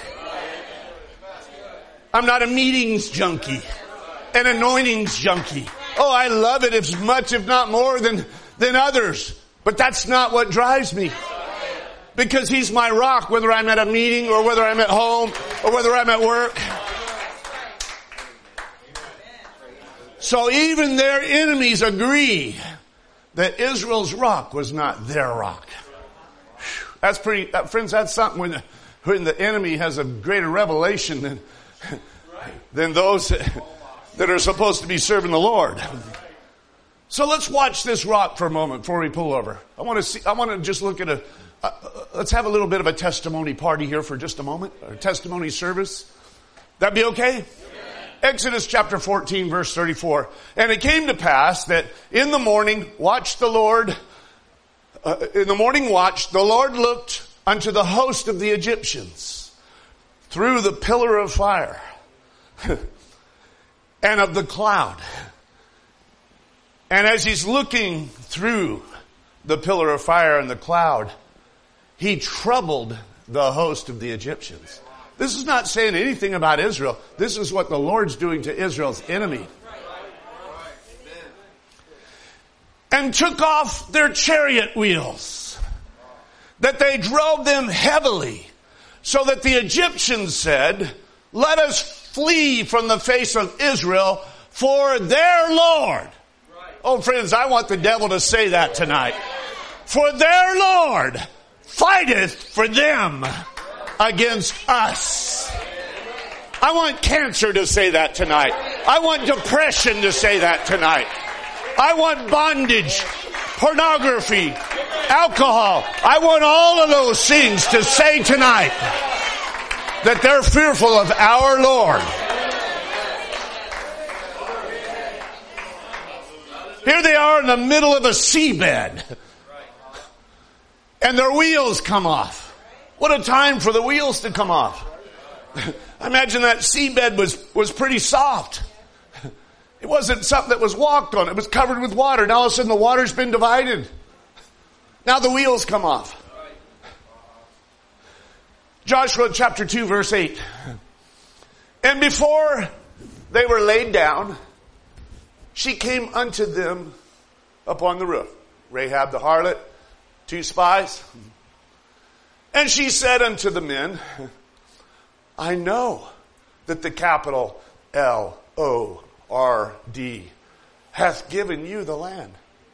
I'm not a meetings junkie, an anointings junkie. Oh, I love it as much, if not more than others. But that's not what drives me. Because He's my rock, whether I'm at a meeting or whether I'm at home or whether I'm at work. So even their enemies agree that Israel's rock was not their rock. That's pretty, friends, that's something when the enemy has a greater revelation than those that are supposed to be serving the Lord. So let's watch this rock for a moment before we pull over. I want to just look at let's have a little bit of a testimony party here for just a moment, a testimony service. That'd be okay? Exodus chapter 14 verse 34. And it came to pass that in the morning watch, the Lord looked unto the host of the Egyptians through the pillar of fire and of the cloud. And as He's looking through the pillar of fire and the cloud, He troubled the host of the Egyptians. This is not saying anything about Israel. This is what the Lord's doing to Israel's enemy. And took off their chariot wheels, that they drove them heavily, so that the Egyptians said, let us flee from the face of Israel, for their Lord. Oh, friends, I want the devil to say that tonight. For their Lord fighteth for them against us. I want cancer to say that tonight. I want depression to say that tonight. I want bondage, pornography, alcohol. I want all of those things to say tonight that they're fearful of our Lord. Here they are in the middle of a seabed, and their wheels come off. What a time for the wheels to come off. I imagine that seabed was pretty soft. It wasn't something that was walked on. It was covered with water. Now all of a sudden the water's been divided. Now the wheels come off. Joshua chapter 2 verse 8. And before they were laid down, she came unto them upon the roof. Rahab the harlot, 2 spies. And she said unto the men, I know that the capital L-O-R-D hath given you the land.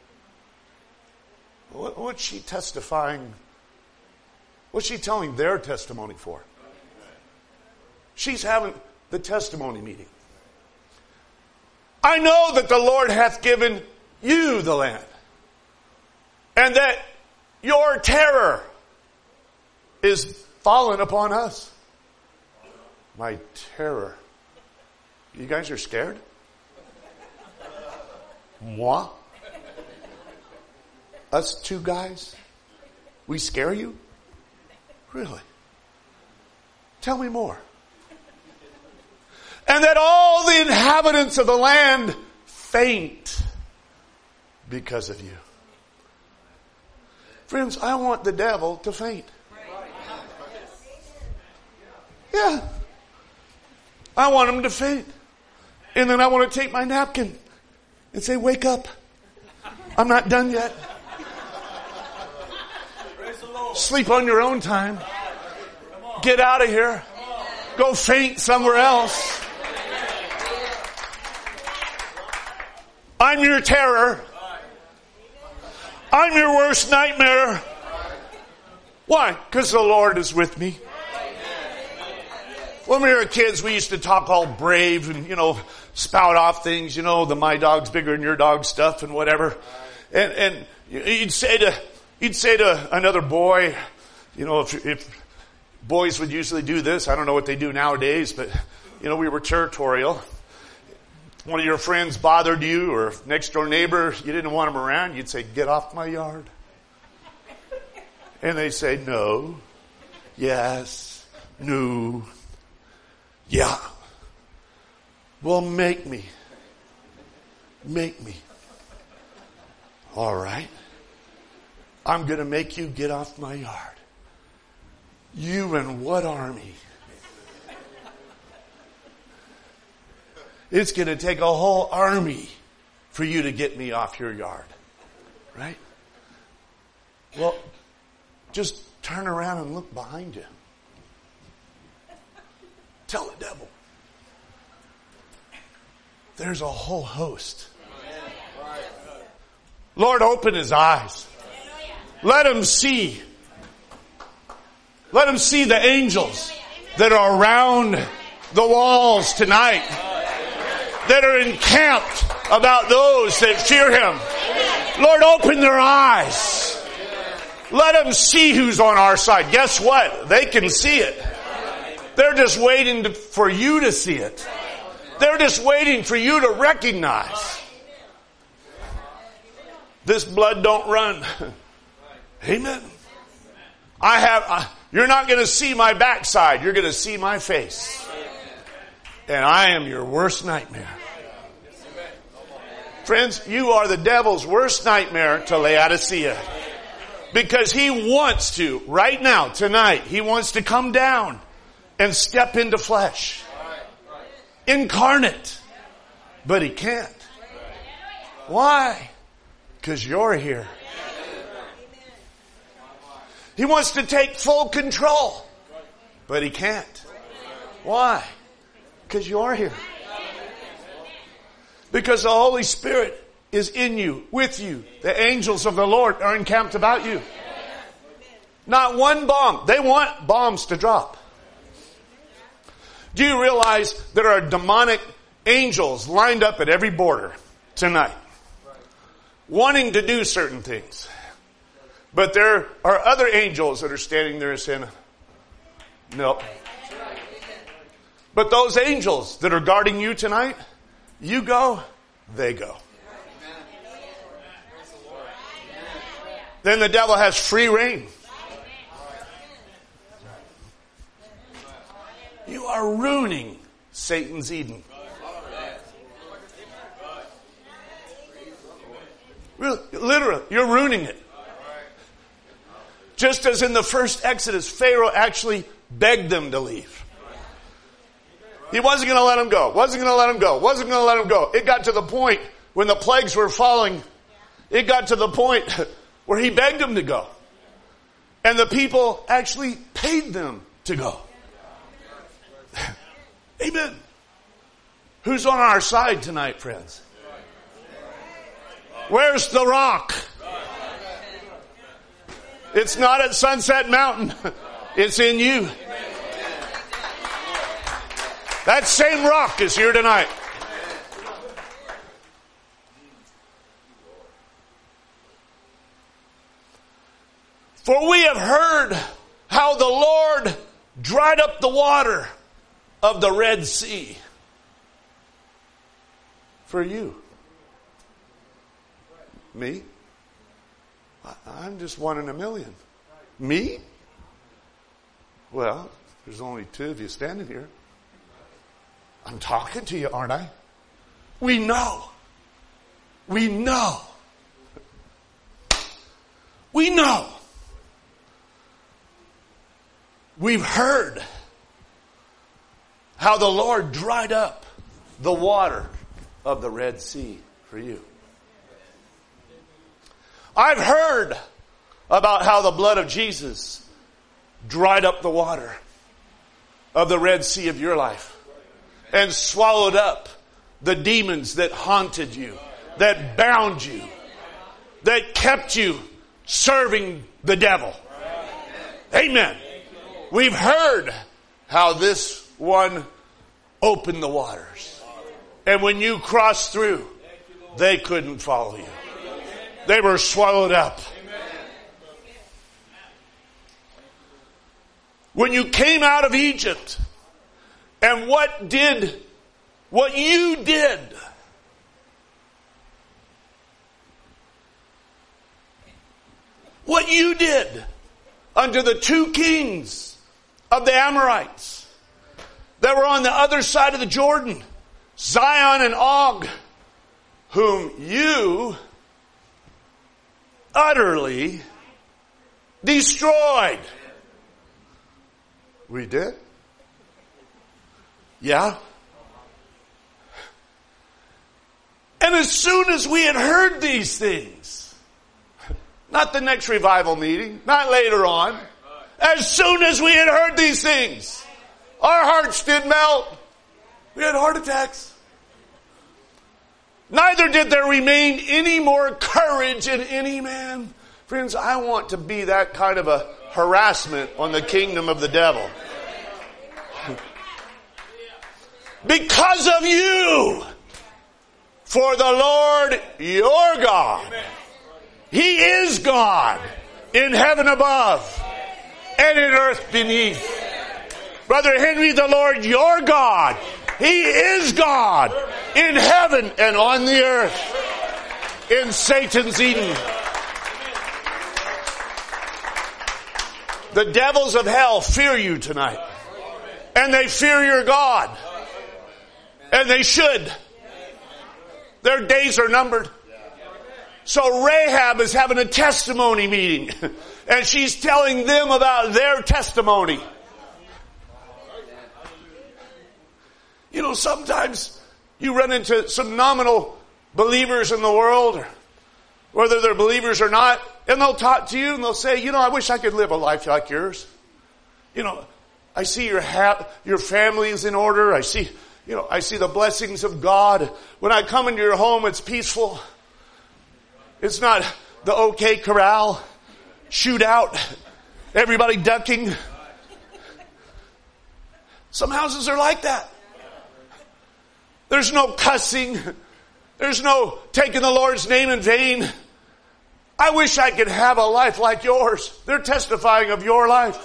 What's she testifying? What's she telling their testimony for? She's having the testimony meeting. I know that the Lord hath given you the land, and that your terror is fallen upon us. My terror. You guys are scared? Moi? Us 2 guys? We scare you? Really? Tell me more. And that all the inhabitants of the land faint because of you. Friends, I want the devil to faint. Yeah. I want him to faint. And then I want to take my napkin and say, wake up. I'm not done yet. Sleep on your own time. Get out of here. Go faint somewhere else. I'm your terror. I'm your worst nightmare. Why? Because the Lord is with me. When we were kids, we used to talk all brave and, spout off things, the my dog's bigger than your dog stuff and whatever. And you'd say to another boy, if boys would usually do this, I don't know what they do nowadays, but, we were territorial. One of your friends bothered you, or next door neighbor, you didn't want him around, you'd say, get off my yard. And they'd say, no, yes, no, yeah. Well, make me. All right. I'm going to make you get off my yard. You and what army? It's going to take a whole army for you to get me off your yard. Right? Well, just turn around and look behind you. Tell the devil. There's a whole host. Lord, open his eyes. Let him see. Let him see the angels that are around the walls tonight, that are encamped about those that fear him. Lord, open their eyes. Let them see who's on our side. Guess what? They can see it. They're just waiting for you to see it. They're just waiting for you to recognize. This blood don't run. Amen. You're not going to see my backside. You're going to see my face. And I am your worst nightmare. Friends, you are the devil's worst nightmare to Laodicea. Because he wants to, right now, tonight, he wants to come down and step into flesh. Incarnate. But he can't. Why? Because you're here. He wants to take full control. But he can't. Why? Because you're here. Because the Holy Spirit is in you, with you. The angels of the Lord are encamped about you. Not one bomb. They want bombs to drop. Do you realize there are demonic angels lined up at every border tonight, wanting to do certain things? But there are other angels that are standing there saying, no. But those angels that are guarding you tonight, you go, they go. Then the devil has free reign. You are ruining Satan's Eden. Literally, you're ruining it. Just as in the first Exodus, Pharaoh actually begged them to leave. He wasn't going to let them go. Wasn't going to let them go. Wasn't going to let them go. It got to the point when the plagues were falling. It got to the point where he begged them to go. And the people actually paid them to go. Amen. Who's on our side tonight, friends? Where's the rock? It's not at Sunset Mountain. It's in you. That same rock is here tonight. For we have heard how the Lord dried up the water of the Red Sea for you. Me? I'm just one in a million. Me? Well, there's only two of you standing here. I'm talking to you, aren't I? We know. We know. We know. We've heard how the Lord dried up the water of the Red Sea for you. I've heard about how the blood of Jesus dried up the water of the Red Sea of your life and swallowed up the demons that haunted you, that bound you, that kept you serving the devil. Amen. We've heard how this one opened the waters. And when you crossed through, they couldn't follow you. They were swallowed up. When you came out of Egypt, and what you did, what you did unto the two kings of the Amorites that were on the other side of the Jordan, Sihon and Og, whom you utterly destroyed. We did? Yeah. And as soon as we had heard these things, not the next revival meeting, not later on, as soon as we had heard these things, our hearts did melt. We had heart attacks. Neither did there remain any more courage in any man. Friends, I want to be that kind of a harassment on the kingdom of the devil. Because of you. For the Lord your God, He is God in heaven above and in earth beneath. Brother Henry, the Lord your God, He is God in heaven and on the earth, in Satan's Eden. The devils of hell fear you tonight. And they fear your God. And they should. Their days are numbered. So Rahab is having a testimony meeting. And she's telling them about their testimony. You know, sometimes you run into some nominal believers in the world, whether they're believers or not, and they'll talk to you and they'll say, you know, I wish I could live a life like yours. You know, I see your family is in order. I see the blessings of God. When I come into your home, it's peaceful. It's not the OK Corral, shootout, everybody ducking. Some houses are like that. There's no cussing. There's no taking the Lord's name in vain. I wish I could have a life like yours. They're testifying of your life.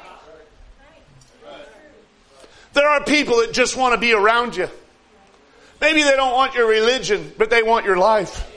There are people that just want to be around you. Maybe they don't want your religion, but they want your life.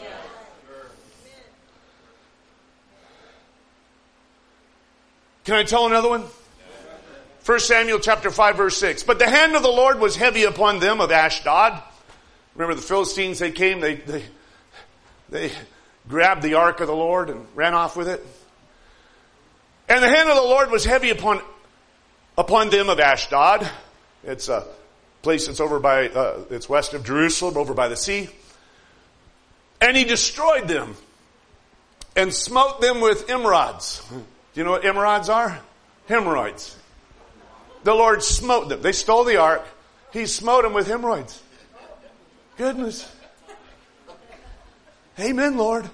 Can I tell another one? 1 Samuel chapter 5 verse 6. But the hand of the Lord was heavy upon them of Ashdod. Remember the Philistines, they came, they grabbed the ark of the Lord and ran off with it. And the hand of the Lord was heavy upon them of Ashdod. It's a place that's over by, it's west of Jerusalem, over by the sea. And he destroyed them and smote them with emerods. Do you know what emerods are? Hemorrhoids. The Lord smote them. They stole the ark. He smote them with hemorrhoids. Goodness. Amen, Lord.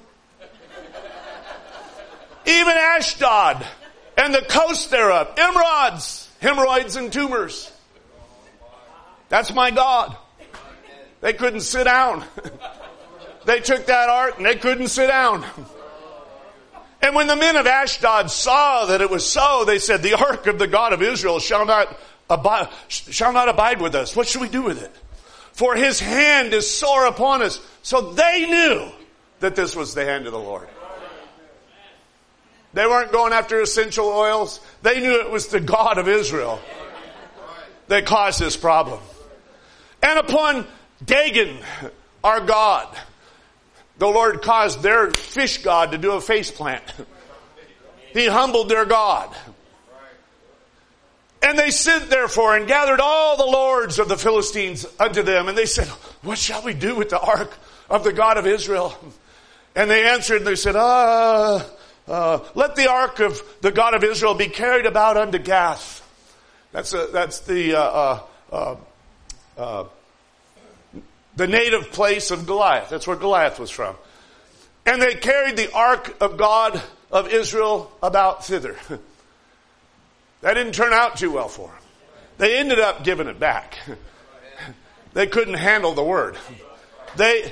Even Ashdod and the coast thereof, hemorrhoids and tumors. That's my God. They couldn't sit down. They took that ark and they couldn't sit down. And when the men of Ashdod saw that it was so, they said, the ark of the God of Israel shall not abide with us. What should we do with it? For his hand is sore upon us. So they knew that this was the hand of the Lord. They weren't going after essential oils. They knew it was the God of Israel that caused this problem. And upon Dagon, our God, the Lord caused their fish god to do a face plant. He humbled their God. And they sent therefore and gathered all the lords of the Philistines unto them. And they said, what shall we do with the ark of the God of Israel? And they answered and they said, let the ark of the God of Israel be carried about unto Gath. That's the native place of Goliath. That's where Goliath was from. And they carried the ark of God of Israel about thither. That didn't turn out too well for them. They ended up giving it back. They couldn't handle the word. They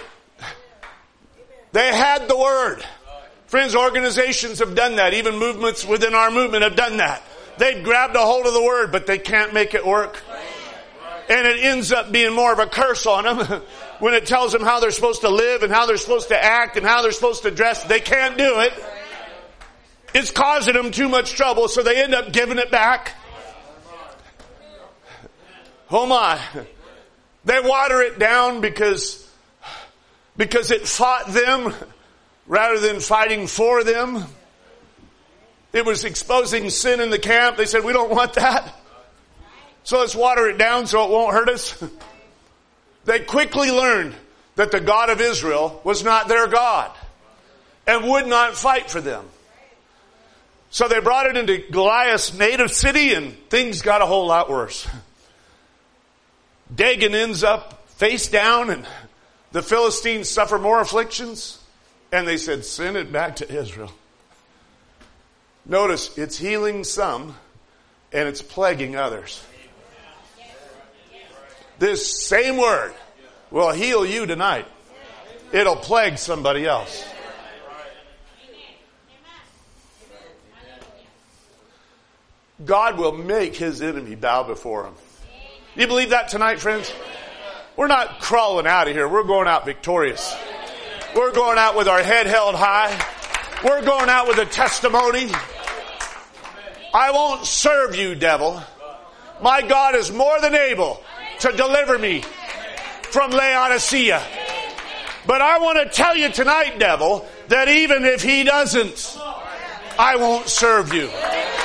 had the word. Friends, organizations have done that. Even movements within our movement have done that. They've grabbed a hold of the word, but they can't make it work. And it ends up being more of a curse on them when it tells them how they're supposed to live and how they're supposed to act and how they're supposed to dress. They can't do it. It's causing them too much trouble, so they end up giving it back. Oh my. They water it down because it fought them rather than fighting for them. It was exposing sin in the camp. They said, we don't want that. So let's water it down so it won't hurt us. They quickly learned that the God of Israel was not their God and would not fight for them. So they brought it into Goliath's native city and things got a whole lot worse. Dagon ends up face down and the Philistines suffer more afflictions. And they said, send it back to Israel. Notice, it's healing some and it's plaguing others. This same word will heal you tonight. It'll plague somebody else. God will make his enemy bow before him. You believe that tonight, friends? We're not crawling out of here. We're going out victorious. We're going out with our head held high. We're going out with a testimony. I won't serve you, devil. My God is more than able to deliver me from Laodicea. But I want to tell you tonight, devil, that even if he doesn't, I won't serve you.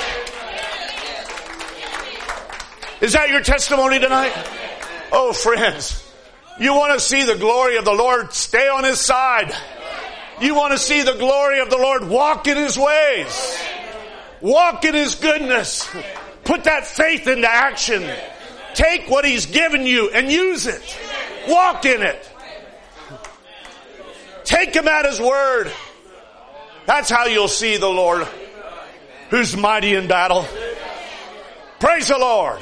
Is that your testimony tonight? Oh, friends, you want to see the glory of the Lord? Stay on his side. You want to see the glory of the Lord? Walk in his ways. Walk in his goodness. Put that faith into action. Take what he's given you and use it. Walk in it. Take him at his word. That's how you'll see the Lord who's mighty in battle. Praise the Lord.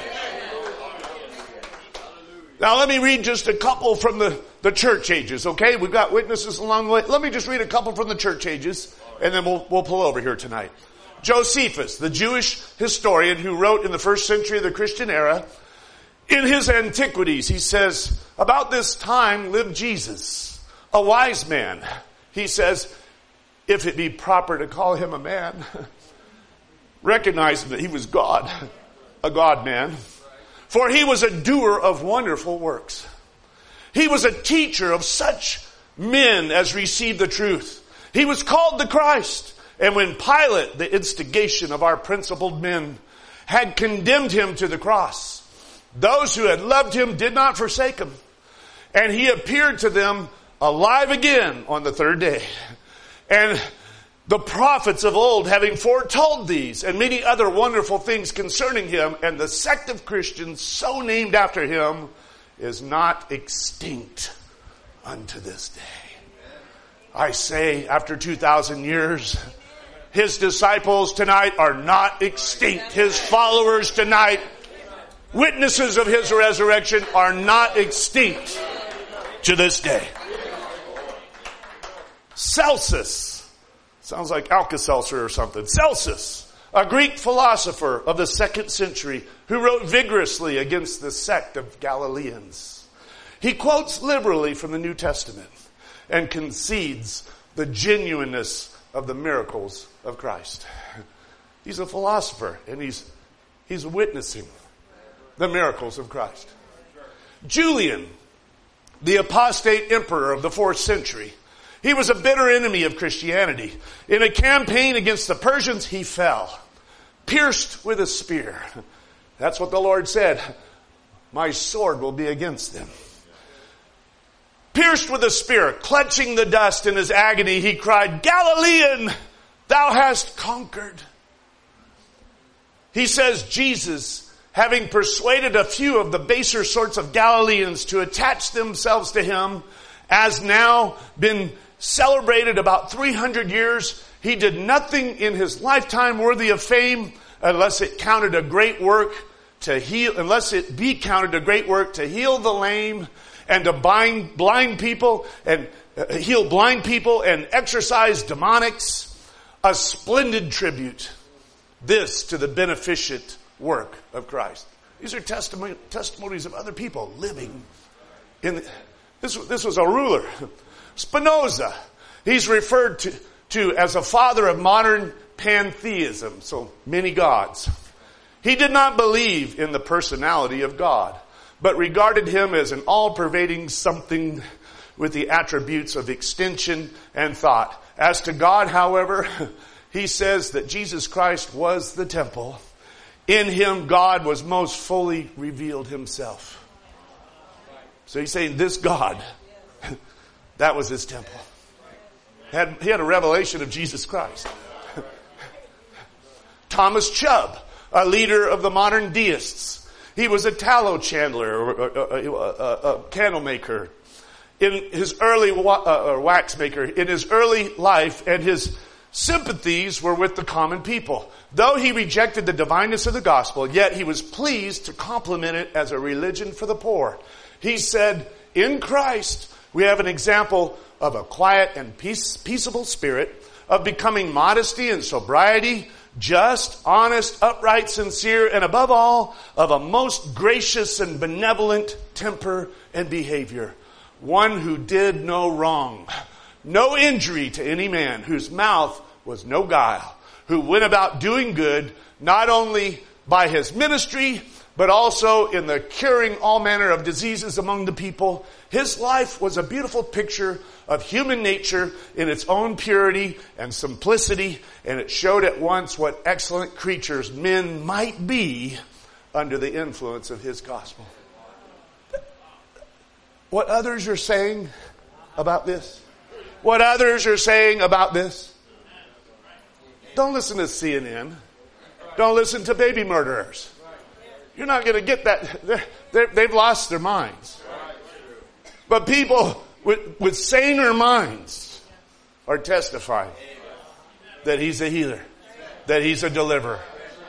Now let me read just a couple from the church ages, okay? We've got witnesses along the way. Let me just read a couple from the church ages, and then we'll pull over here tonight. Josephus, the Jewish historian who wrote in the first century of the Christian era, in his Antiquities, he says, about this time lived Jesus, a wise man. He says, if it be proper to call him a man, recognizing that he was God, a God man. For he was a doer of wonderful works. He was a teacher of such men as received the truth. He was called the Christ. And when Pilate, the instigation of our principled men, had condemned him to the cross, those who had loved him did not forsake him. And he appeared to them alive again on the third day. And the prophets of old, having foretold these and many other wonderful things concerning him, and the sect of Christians so named after him is not extinct unto this day. I say, after 2,000 years, his disciples tonight are not extinct. His followers tonight, witnesses of his resurrection, are not extinct to this day. Celsus. Sounds like Alka-Seltzer or something. Celsus, a Greek philosopher of the 2nd century who wrote vigorously against the sect of Galileans. He quotes liberally from the New Testament and concedes the genuineness of the miracles of Christ. He's a philosopher and he's witnessing the miracles of Christ. Julian, the apostate emperor of the 4th century, he was a bitter enemy of Christianity. In a campaign against the Persians, he fell, pierced with a spear. That's what the Lord said. My sword will be against them. Pierced with a spear, clutching the dust in his agony, he cried, Galilean, thou hast conquered. He says Jesus, having persuaded a few of the baser sorts of Galileans to attach themselves to him, as now been celebrated about 300 years, he did nothing in his lifetime worthy of fame unless it counted a great work to heal, unless it be counted a great work to heal the lame and to bind blind people and heal blind people and exorcise demonics, a splendid tribute. This to the beneficent work of Christ. These are testimonies of other people living in. This was a ruler, Spinoza. He's referred to as a father of modern pantheism, so many gods. He did not believe in the personality of God, but regarded him as an all-pervading something with the attributes of extension and thought. As to God, however, he says that Jesus Christ was the temple. In him, God was most fully revealed himself. So he's saying this God, that was his temple. He had a revelation of Jesus Christ. Thomas Chubb, a leader of the modern deists. He was a tallow chandler, a candle maker. In his early wax maker, in his early life, and his sympathies were with the common people. Though he rejected the divineness of the gospel, yet he was pleased to compliment it as a religion for the poor. He said, in Christ, we have an example of a quiet and peaceable spirit, of becoming modesty and sobriety, just, honest, upright, sincere, and above all, of a most gracious and benevolent temper and behavior. One who did no wrong, no injury to any man, whose mouth was no guile, who went about doing good, not only by his ministry, but also in the curing all manner of diseases among the people. His life was a beautiful picture of human nature in its own purity and simplicity, and it showed at once what excellent creatures men might be under the influence of his gospel. What others are saying about this? What others are saying about this? Don't listen to CNN. Don't listen to baby murderers. You're not going to get that. They've lost their minds. But people with saner minds are testifying that he's a healer, that he's a deliverer.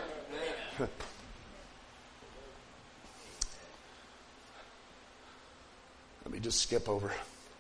Let me just skip over.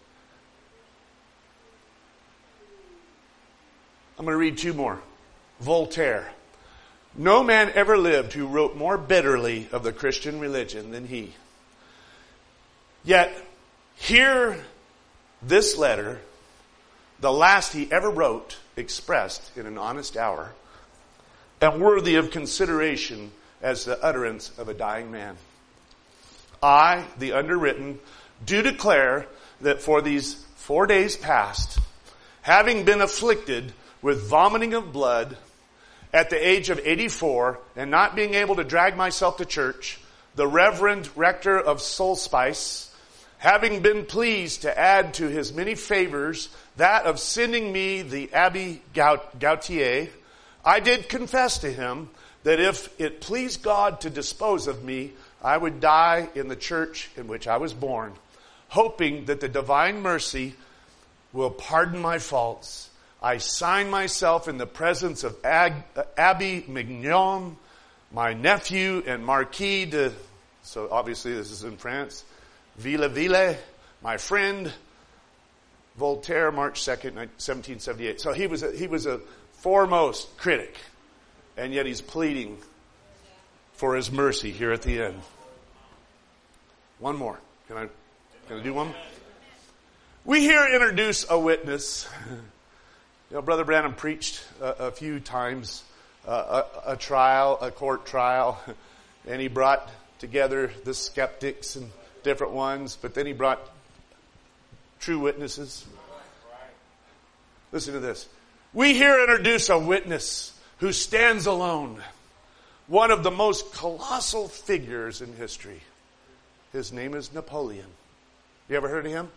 I'm going to read two more. Voltaire. No man ever lived who wrote more bitterly of the Christian religion than he. Yet, hear this letter, the last he ever wrote, expressed in an honest hour, and worthy of consideration as the utterance of a dying man. I, the underwritten, do declare that for these 4 days past, having been afflicted with vomiting of blood, at the age of 84, and not being able to drag myself to church, the Reverend Rector of Soulspice, having been pleased to add to his many favors that of sending me the Abbé Gautier, I did confess to him that if it pleased God to dispose of me, I would die in the church in which I was born, hoping that the divine mercy will pardon my faults. I sign myself in the presence of Abbé Mignon, my nephew and Marquis de, so obviously this is in France, Villeville, my friend, Voltaire, March 2nd, 1778. So he was a foremost critic, and yet he's pleading for his mercy here at the end. One more. Can I do one? We here introduce a witness. You know, Brother Branham preached a few times a court trial, and he brought together the skeptics and different ones, but then he brought true witnesses. Listen to this. We here introduce a witness who stands alone, one of the most colossal figures in history. His name is Napoleon. You ever heard of him?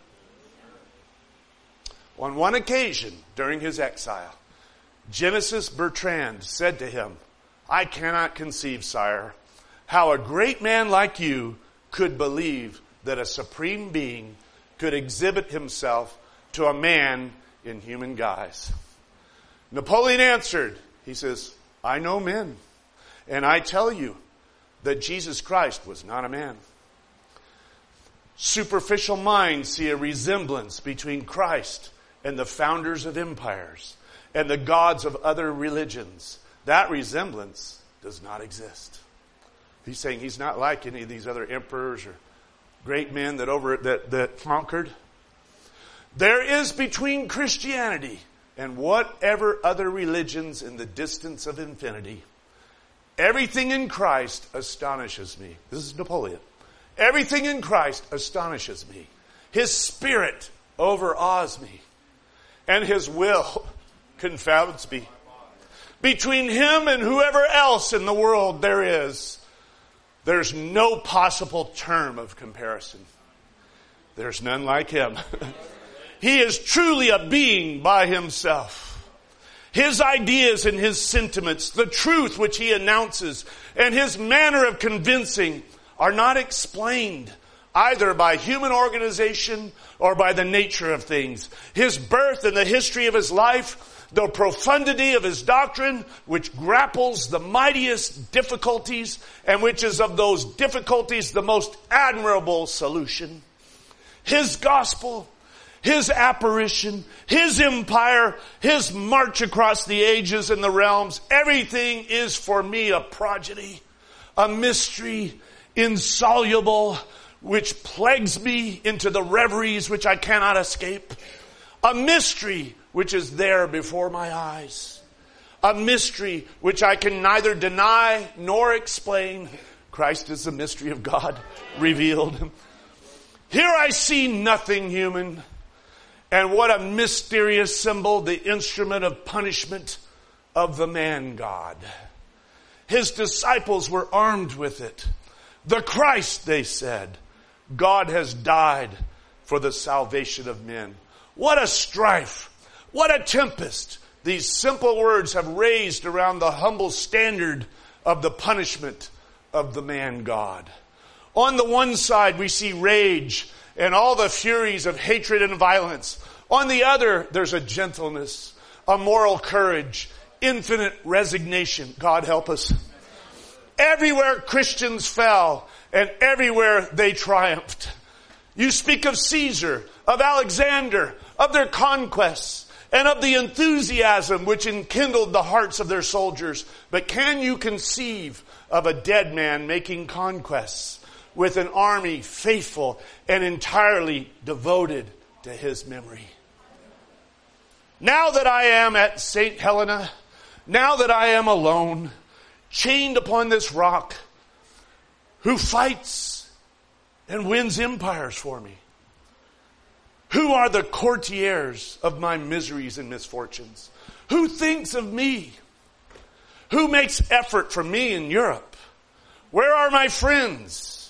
On one occasion during his exile, Genesis Bertrand said to him, I cannot conceive, sire, how a great man like you could believe that a supreme being could exhibit himself to a man in human guise. Napoleon answered, he says, I know men, and I tell you that Jesus Christ was not a man. Superficial minds see a resemblance between Christ and the founders of empires and the gods of other religions. That resemblance does not exist. He's saying he's not like any of these other emperors or great men that conquered. There is between Christianity and whatever other religions in the distance of infinity, everything in Christ astonishes me. This is Napoleon. Everything in Christ astonishes me. His Spirit overawes me. And His will confounds me. Between Him and whoever else in the world there's no possible term of comparison. There's none like Him. He is truly a being by Himself. His ideas and His sentiments, the truth which He announces, and His manner of convincing are not explained either by human organization or by the nature of things. His birth and the history of His life, the profundity of His doctrine, which grapples the mightiest difficulties and which is of those difficulties the most admirable solution. His gospel, His apparition, His empire, His march across the ages and the realms, everything is for me a prodigy, a mystery, insoluble, which plagues me into the reveries which I cannot escape. A mystery which is there before my eyes. A mystery which I can neither deny nor explain. Christ is the mystery of God revealed. Here I see nothing human. And what a mysterious symbol, the instrument of punishment of the man God. His disciples were armed with it. The Christ, they said, God has died for the salvation of men. What a strife, what a tempest these simple words have raised around the humble standard of the punishment of the man God. On the one side, we see rage and all the furies of hatred and violence. On the other, there's a gentleness, a moral courage, infinite resignation. God help us. Everywhere Christians fell and everywhere they triumphed. You speak of Caesar, of Alexander, of their conquests, and of the enthusiasm which enkindled the hearts of their soldiers. But can you conceive of a dead man making conquests with an army faithful and entirely devoted to his memory? Now that I am at St. Helena, now that I am alone, chained upon this rock, who fights and wins empires for me? Who are the courtiers of my miseries and misfortunes? Who thinks of me? Who makes effort for me in Europe? Where are my friends?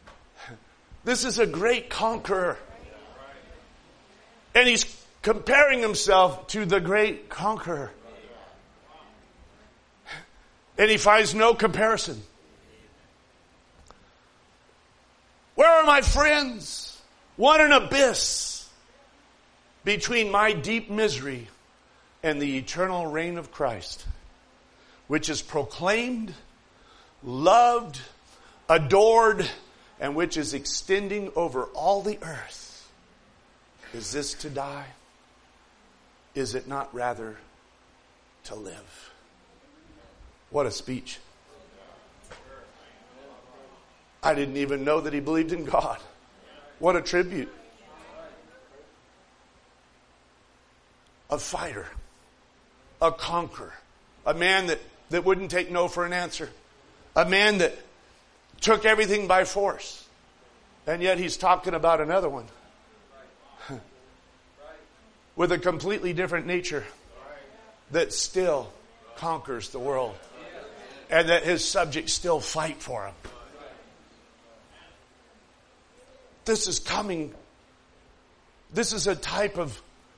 This is a great conqueror. And he's comparing himself to the great conqueror. And he finds no comparison. Where are my friends? What an abyss between my deep misery and the eternal reign of Christ, which is proclaimed, loved, adored, and which is extending over all the earth. Is this to die? Is it not rather to live? What a speech. I didn't even know that he believed in God. What a tribute. A fighter. A conqueror. A man that wouldn't take no for an answer. A man that took everything by force. And yet he's talking about another one. With a completely different nature. That still conquers the world. And that his subjects still fight for him. This is coming. This is a type of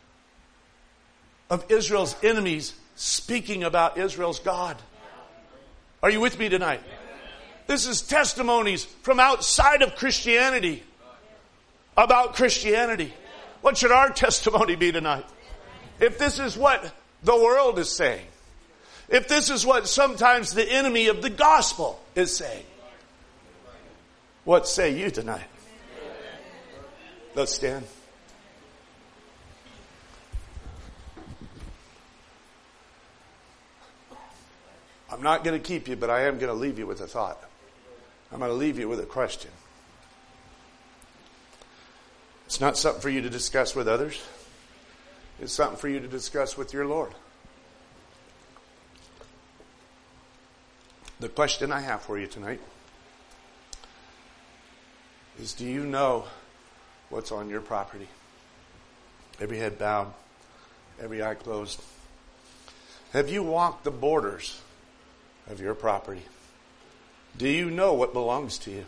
Israel's enemies speaking about Israel's God. Are you with me tonight? This is testimonies from outside of Christianity about Christianity. What should our testimony be tonight? If this is what the world is saying, if this is what sometimes the enemy of the gospel is saying, What say you tonight? Let's stand. I'm not going to keep you, but I am going to leave you with a thought. I'm going to leave you with a question. It's not something for you to discuss with others. It's something for you to discuss with your Lord. The question I have for you tonight is, do you know what's on your property? Every head bowed, every eye closed. Have you walked the borders of your property? Do you know what belongs to you?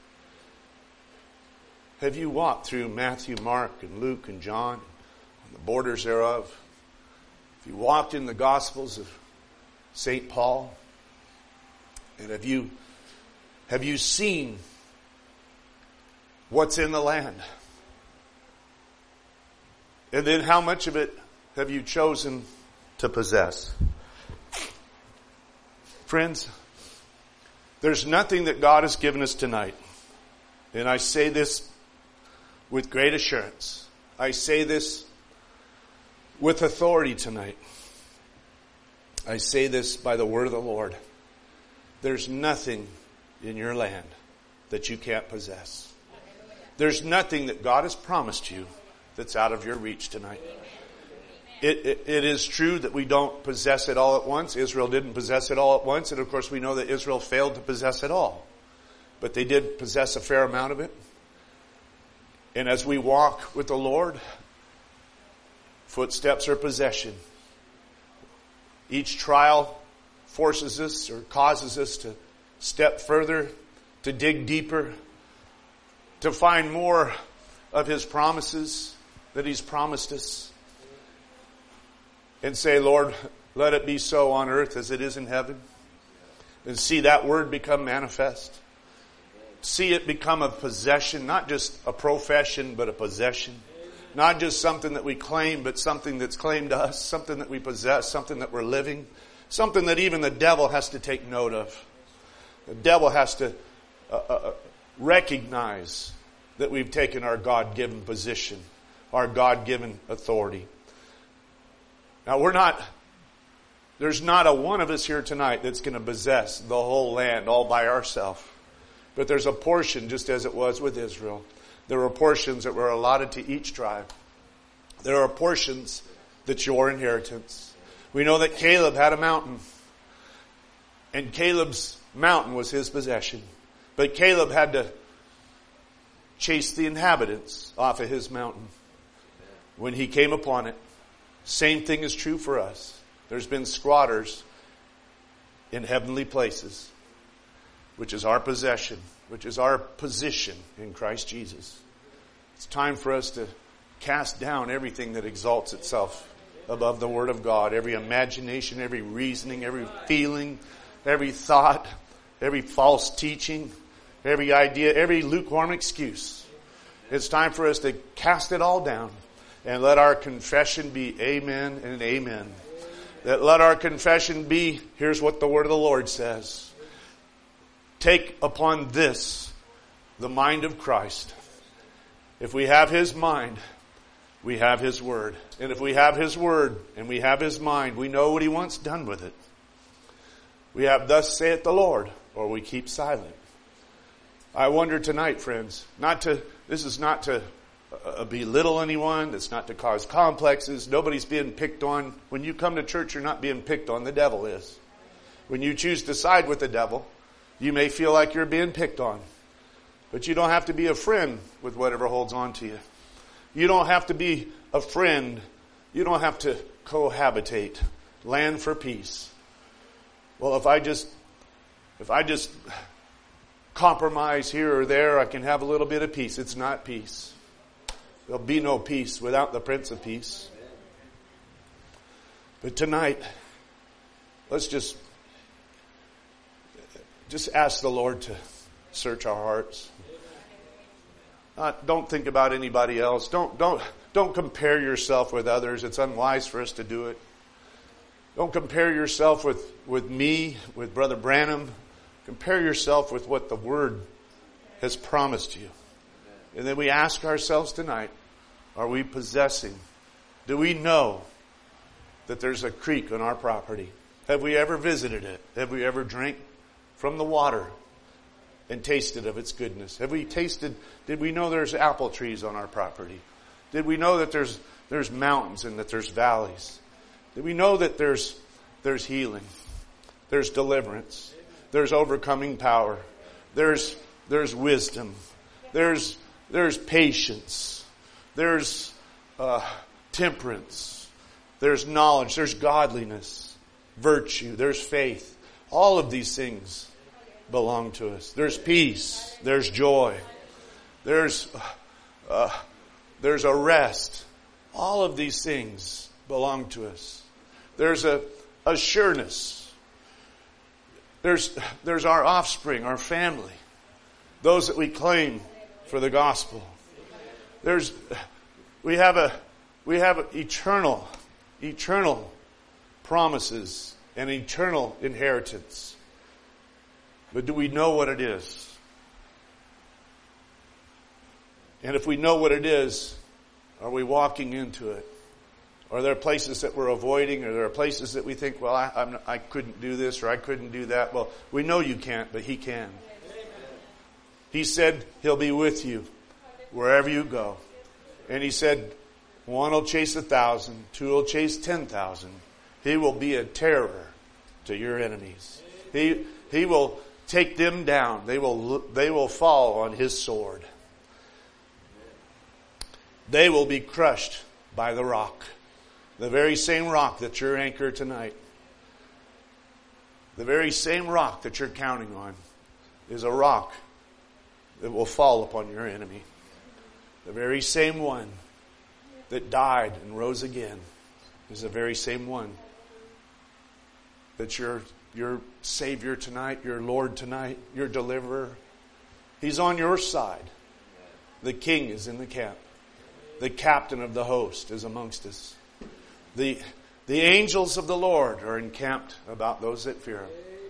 Have you walked through Matthew, Mark, and Luke, and John, on the borders thereof? Have you walked in the Gospels of St. Paul? And have you seen what's in the land? And then how much of it have you chosen to possess? Friends, there's nothing that God has given us tonight. And I say this with great assurance. I say this with authority tonight. I say this by the word of the Lord. There's nothing in your land that you can't possess. There's nothing that God has promised you that's out of your reach tonight. It is true that we don't possess it all at once. Israel didn't possess it all at once. And of course we know that Israel failed to possess it all. But they did possess a fair amount of it. And as we walk with the Lord, footsteps are possession. Each trial forces us or causes us to step further, to dig deeper, to find more of His promises that He's promised us. And say, Lord, let it be so on earth as it is in heaven. And see that word become manifest. See it become a possession, not just a profession, but a possession. Not just something that we claim, but something that's claimed to us, something that we possess, something that we're living, something that even the devil has to take note of. The devil has to recognize that we've taken our God-given position, our God-given authority. Now there's not a one of us here tonight that's going to possess the whole land all by ourselves. But there's a portion, just as it was with Israel. There were portions that were allotted to each tribe. There are portions that's your inheritance. We know that Caleb had a mountain. And Caleb's mountain was his possession. But Caleb had to chase the inhabitants off of his mountain when he came upon it. Same thing is true for us. There's been squatters in heavenly places, which is our possession, which is our position in Christ Jesus. It's time for us to cast down everything that exalts itself above the Word of God. Every imagination, every reasoning, every feeling, every thought, every false teaching, every idea, every lukewarm excuse. It's time for us to cast it all down. And let our confession be amen and amen. That let our confession be, here's what the word of the Lord says. Take upon this the mind of Christ. If we have His mind, we have His word. And if we have His word and we have His mind, we know what He wants done with it. We have thus saith the Lord, or we keep silent. I wonder tonight, friends, this is not to belittle anyone. It's not to cause complexes. Nobody's being picked on. When you come to church, you're not being picked on. The devil is. When you choose to side with the devil, you may feel like you're being picked on. But you don't have to be a friend with whatever holds on to you. You don't have to be a friend. You don't have to cohabitate. Land for peace. Well, if I just compromise here or there, I can have a little bit of peace. It's not peace. There'll be no peace without the Prince of Peace. But tonight, let's just ask the Lord to search our hearts. Don't think about anybody else. Don't compare yourself with others. It's unwise for us to do it. Don't compare yourself with me, with Brother Branham. Compare yourself with what the Word has promised you. And then we ask ourselves tonight, are we possessing? Do we know that there's a creek on our property? Have we ever visited it? Have we ever drank from the water and tasted of its goodness? Have we tasted, did we know there's apple trees on our property? Did we know that there's mountains and that there's valleys? Did we know that there's healing? There's deliverance. There's overcoming power. There's wisdom. There's patience. There's temperance. There's knowledge. There's godliness. Virtue. There's faith. All of these things belong to us. There's peace. There's joy. There's a rest. All of these things belong to us. There's a sureness. There's our offspring, our family, those that we claim for the gospel. We have eternal promises and eternal inheritance. But do we know what it is? And if we know what it is, are we walking into it? Are there places that we're avoiding? Are there places that we think, well, I couldn't do this or I couldn't do that? Well, we know you can't, but He can. He said He'll be with you wherever you go. And He said, 1 will chase 1,000, 2 will chase 10,000. He will be a terror to your enemies. He will take them down. They will fall on His sword. They will be crushed by the rock. The very same rock that's your anchor tonight. The very same rock that you're counting on is a rock that will fall upon your enemy. The very same one that died and rose again is the very same one that's your Savior tonight, your Lord tonight, your deliverer. He's on your side. The King is in the camp. The captain of the host is amongst us. The angels of the Lord are encamped about those that fear Him.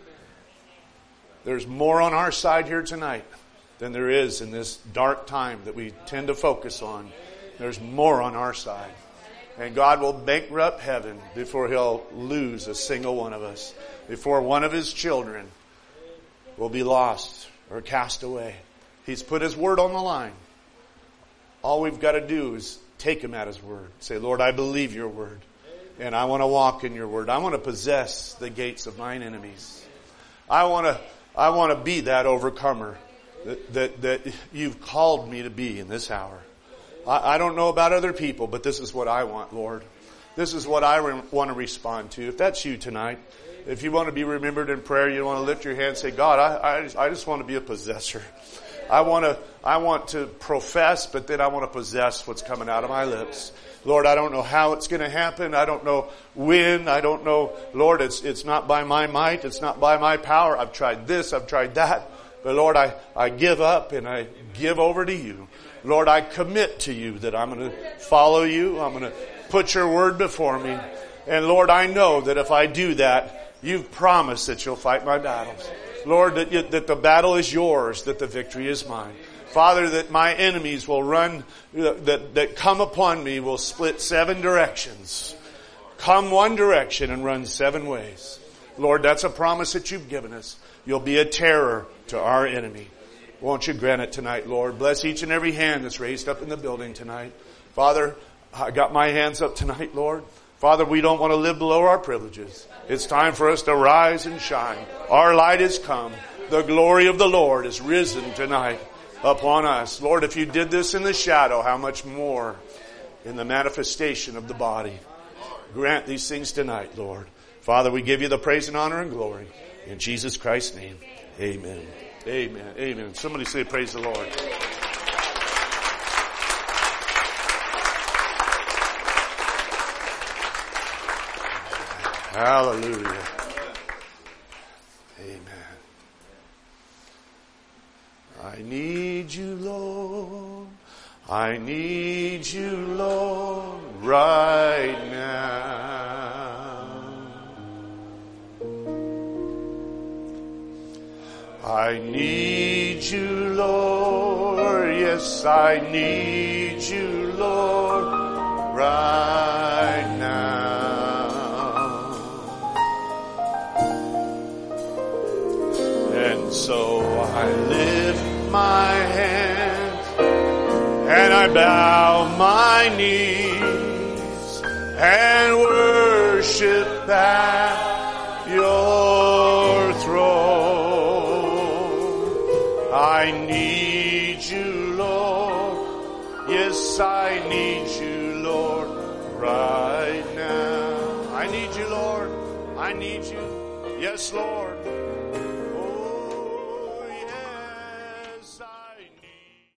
There's more on our side here tonight than there is in this dark time that we tend to focus on. There's more on our side. And God will bankrupt heaven before He'll lose a single one of us. Before one of His children will be lost or cast away. He's put His word on the line. All we've got to do is take Him at His word. Say, Lord, I believe Your word. And I want to walk in Your word. I want to possess the gates of mine enemies. I want to be that overcomer that You've called me to be in this hour. I don't know about other people, but this is what I want, Lord. This is what I want to respond to. If that's you tonight, if you want to be remembered in prayer, you want to lift your hand and say, God, I just want to be a possessor. I want to profess, but then I want to possess what's coming out of my lips. Lord, I don't know how it's going to happen. I don't know when. I don't know. Lord, it's not by my might. It's not by my power. I've tried this. I've tried that. But Lord, I give up and I give over to You. Lord, I commit to You that I'm going to follow You. I'm going to put Your word before me. And Lord, I know that if I do that, You've promised that You'll fight my battles. Lord, that the battle is Yours, that the victory is mine. Father, that my enemies will run, that come upon me will split 7 directions. Come one direction and run 7 ways. Lord, that's a promise that You've given us. You'll be a terror to our enemy. Won't You grant it tonight, Lord? Bless each and every hand that's raised up in the building tonight. Father, I got my hands up tonight, Lord. Father, we don't want to live below our privileges. It's time for us to rise and shine. Our light has come. The glory of the Lord is risen tonight upon us. Lord, if You did this in the shadow, how much more in the manifestation of the body. Grant these things tonight, Lord. Father, we give You the praise and honor and glory. In Jesus Christ's name, amen. Amen. Amen. Somebody say praise the Lord. Hallelujah. Amen. I need You, Lord. I need You, Lord, right now. I need You, Lord. Yes, I need you, Lord, right now. And so I lift my hands and I bow my knees and worship at your throne. I need you, Lord. Yes, I need you, Lord, right now. I need you, Lord. I need you. Yes, Lord.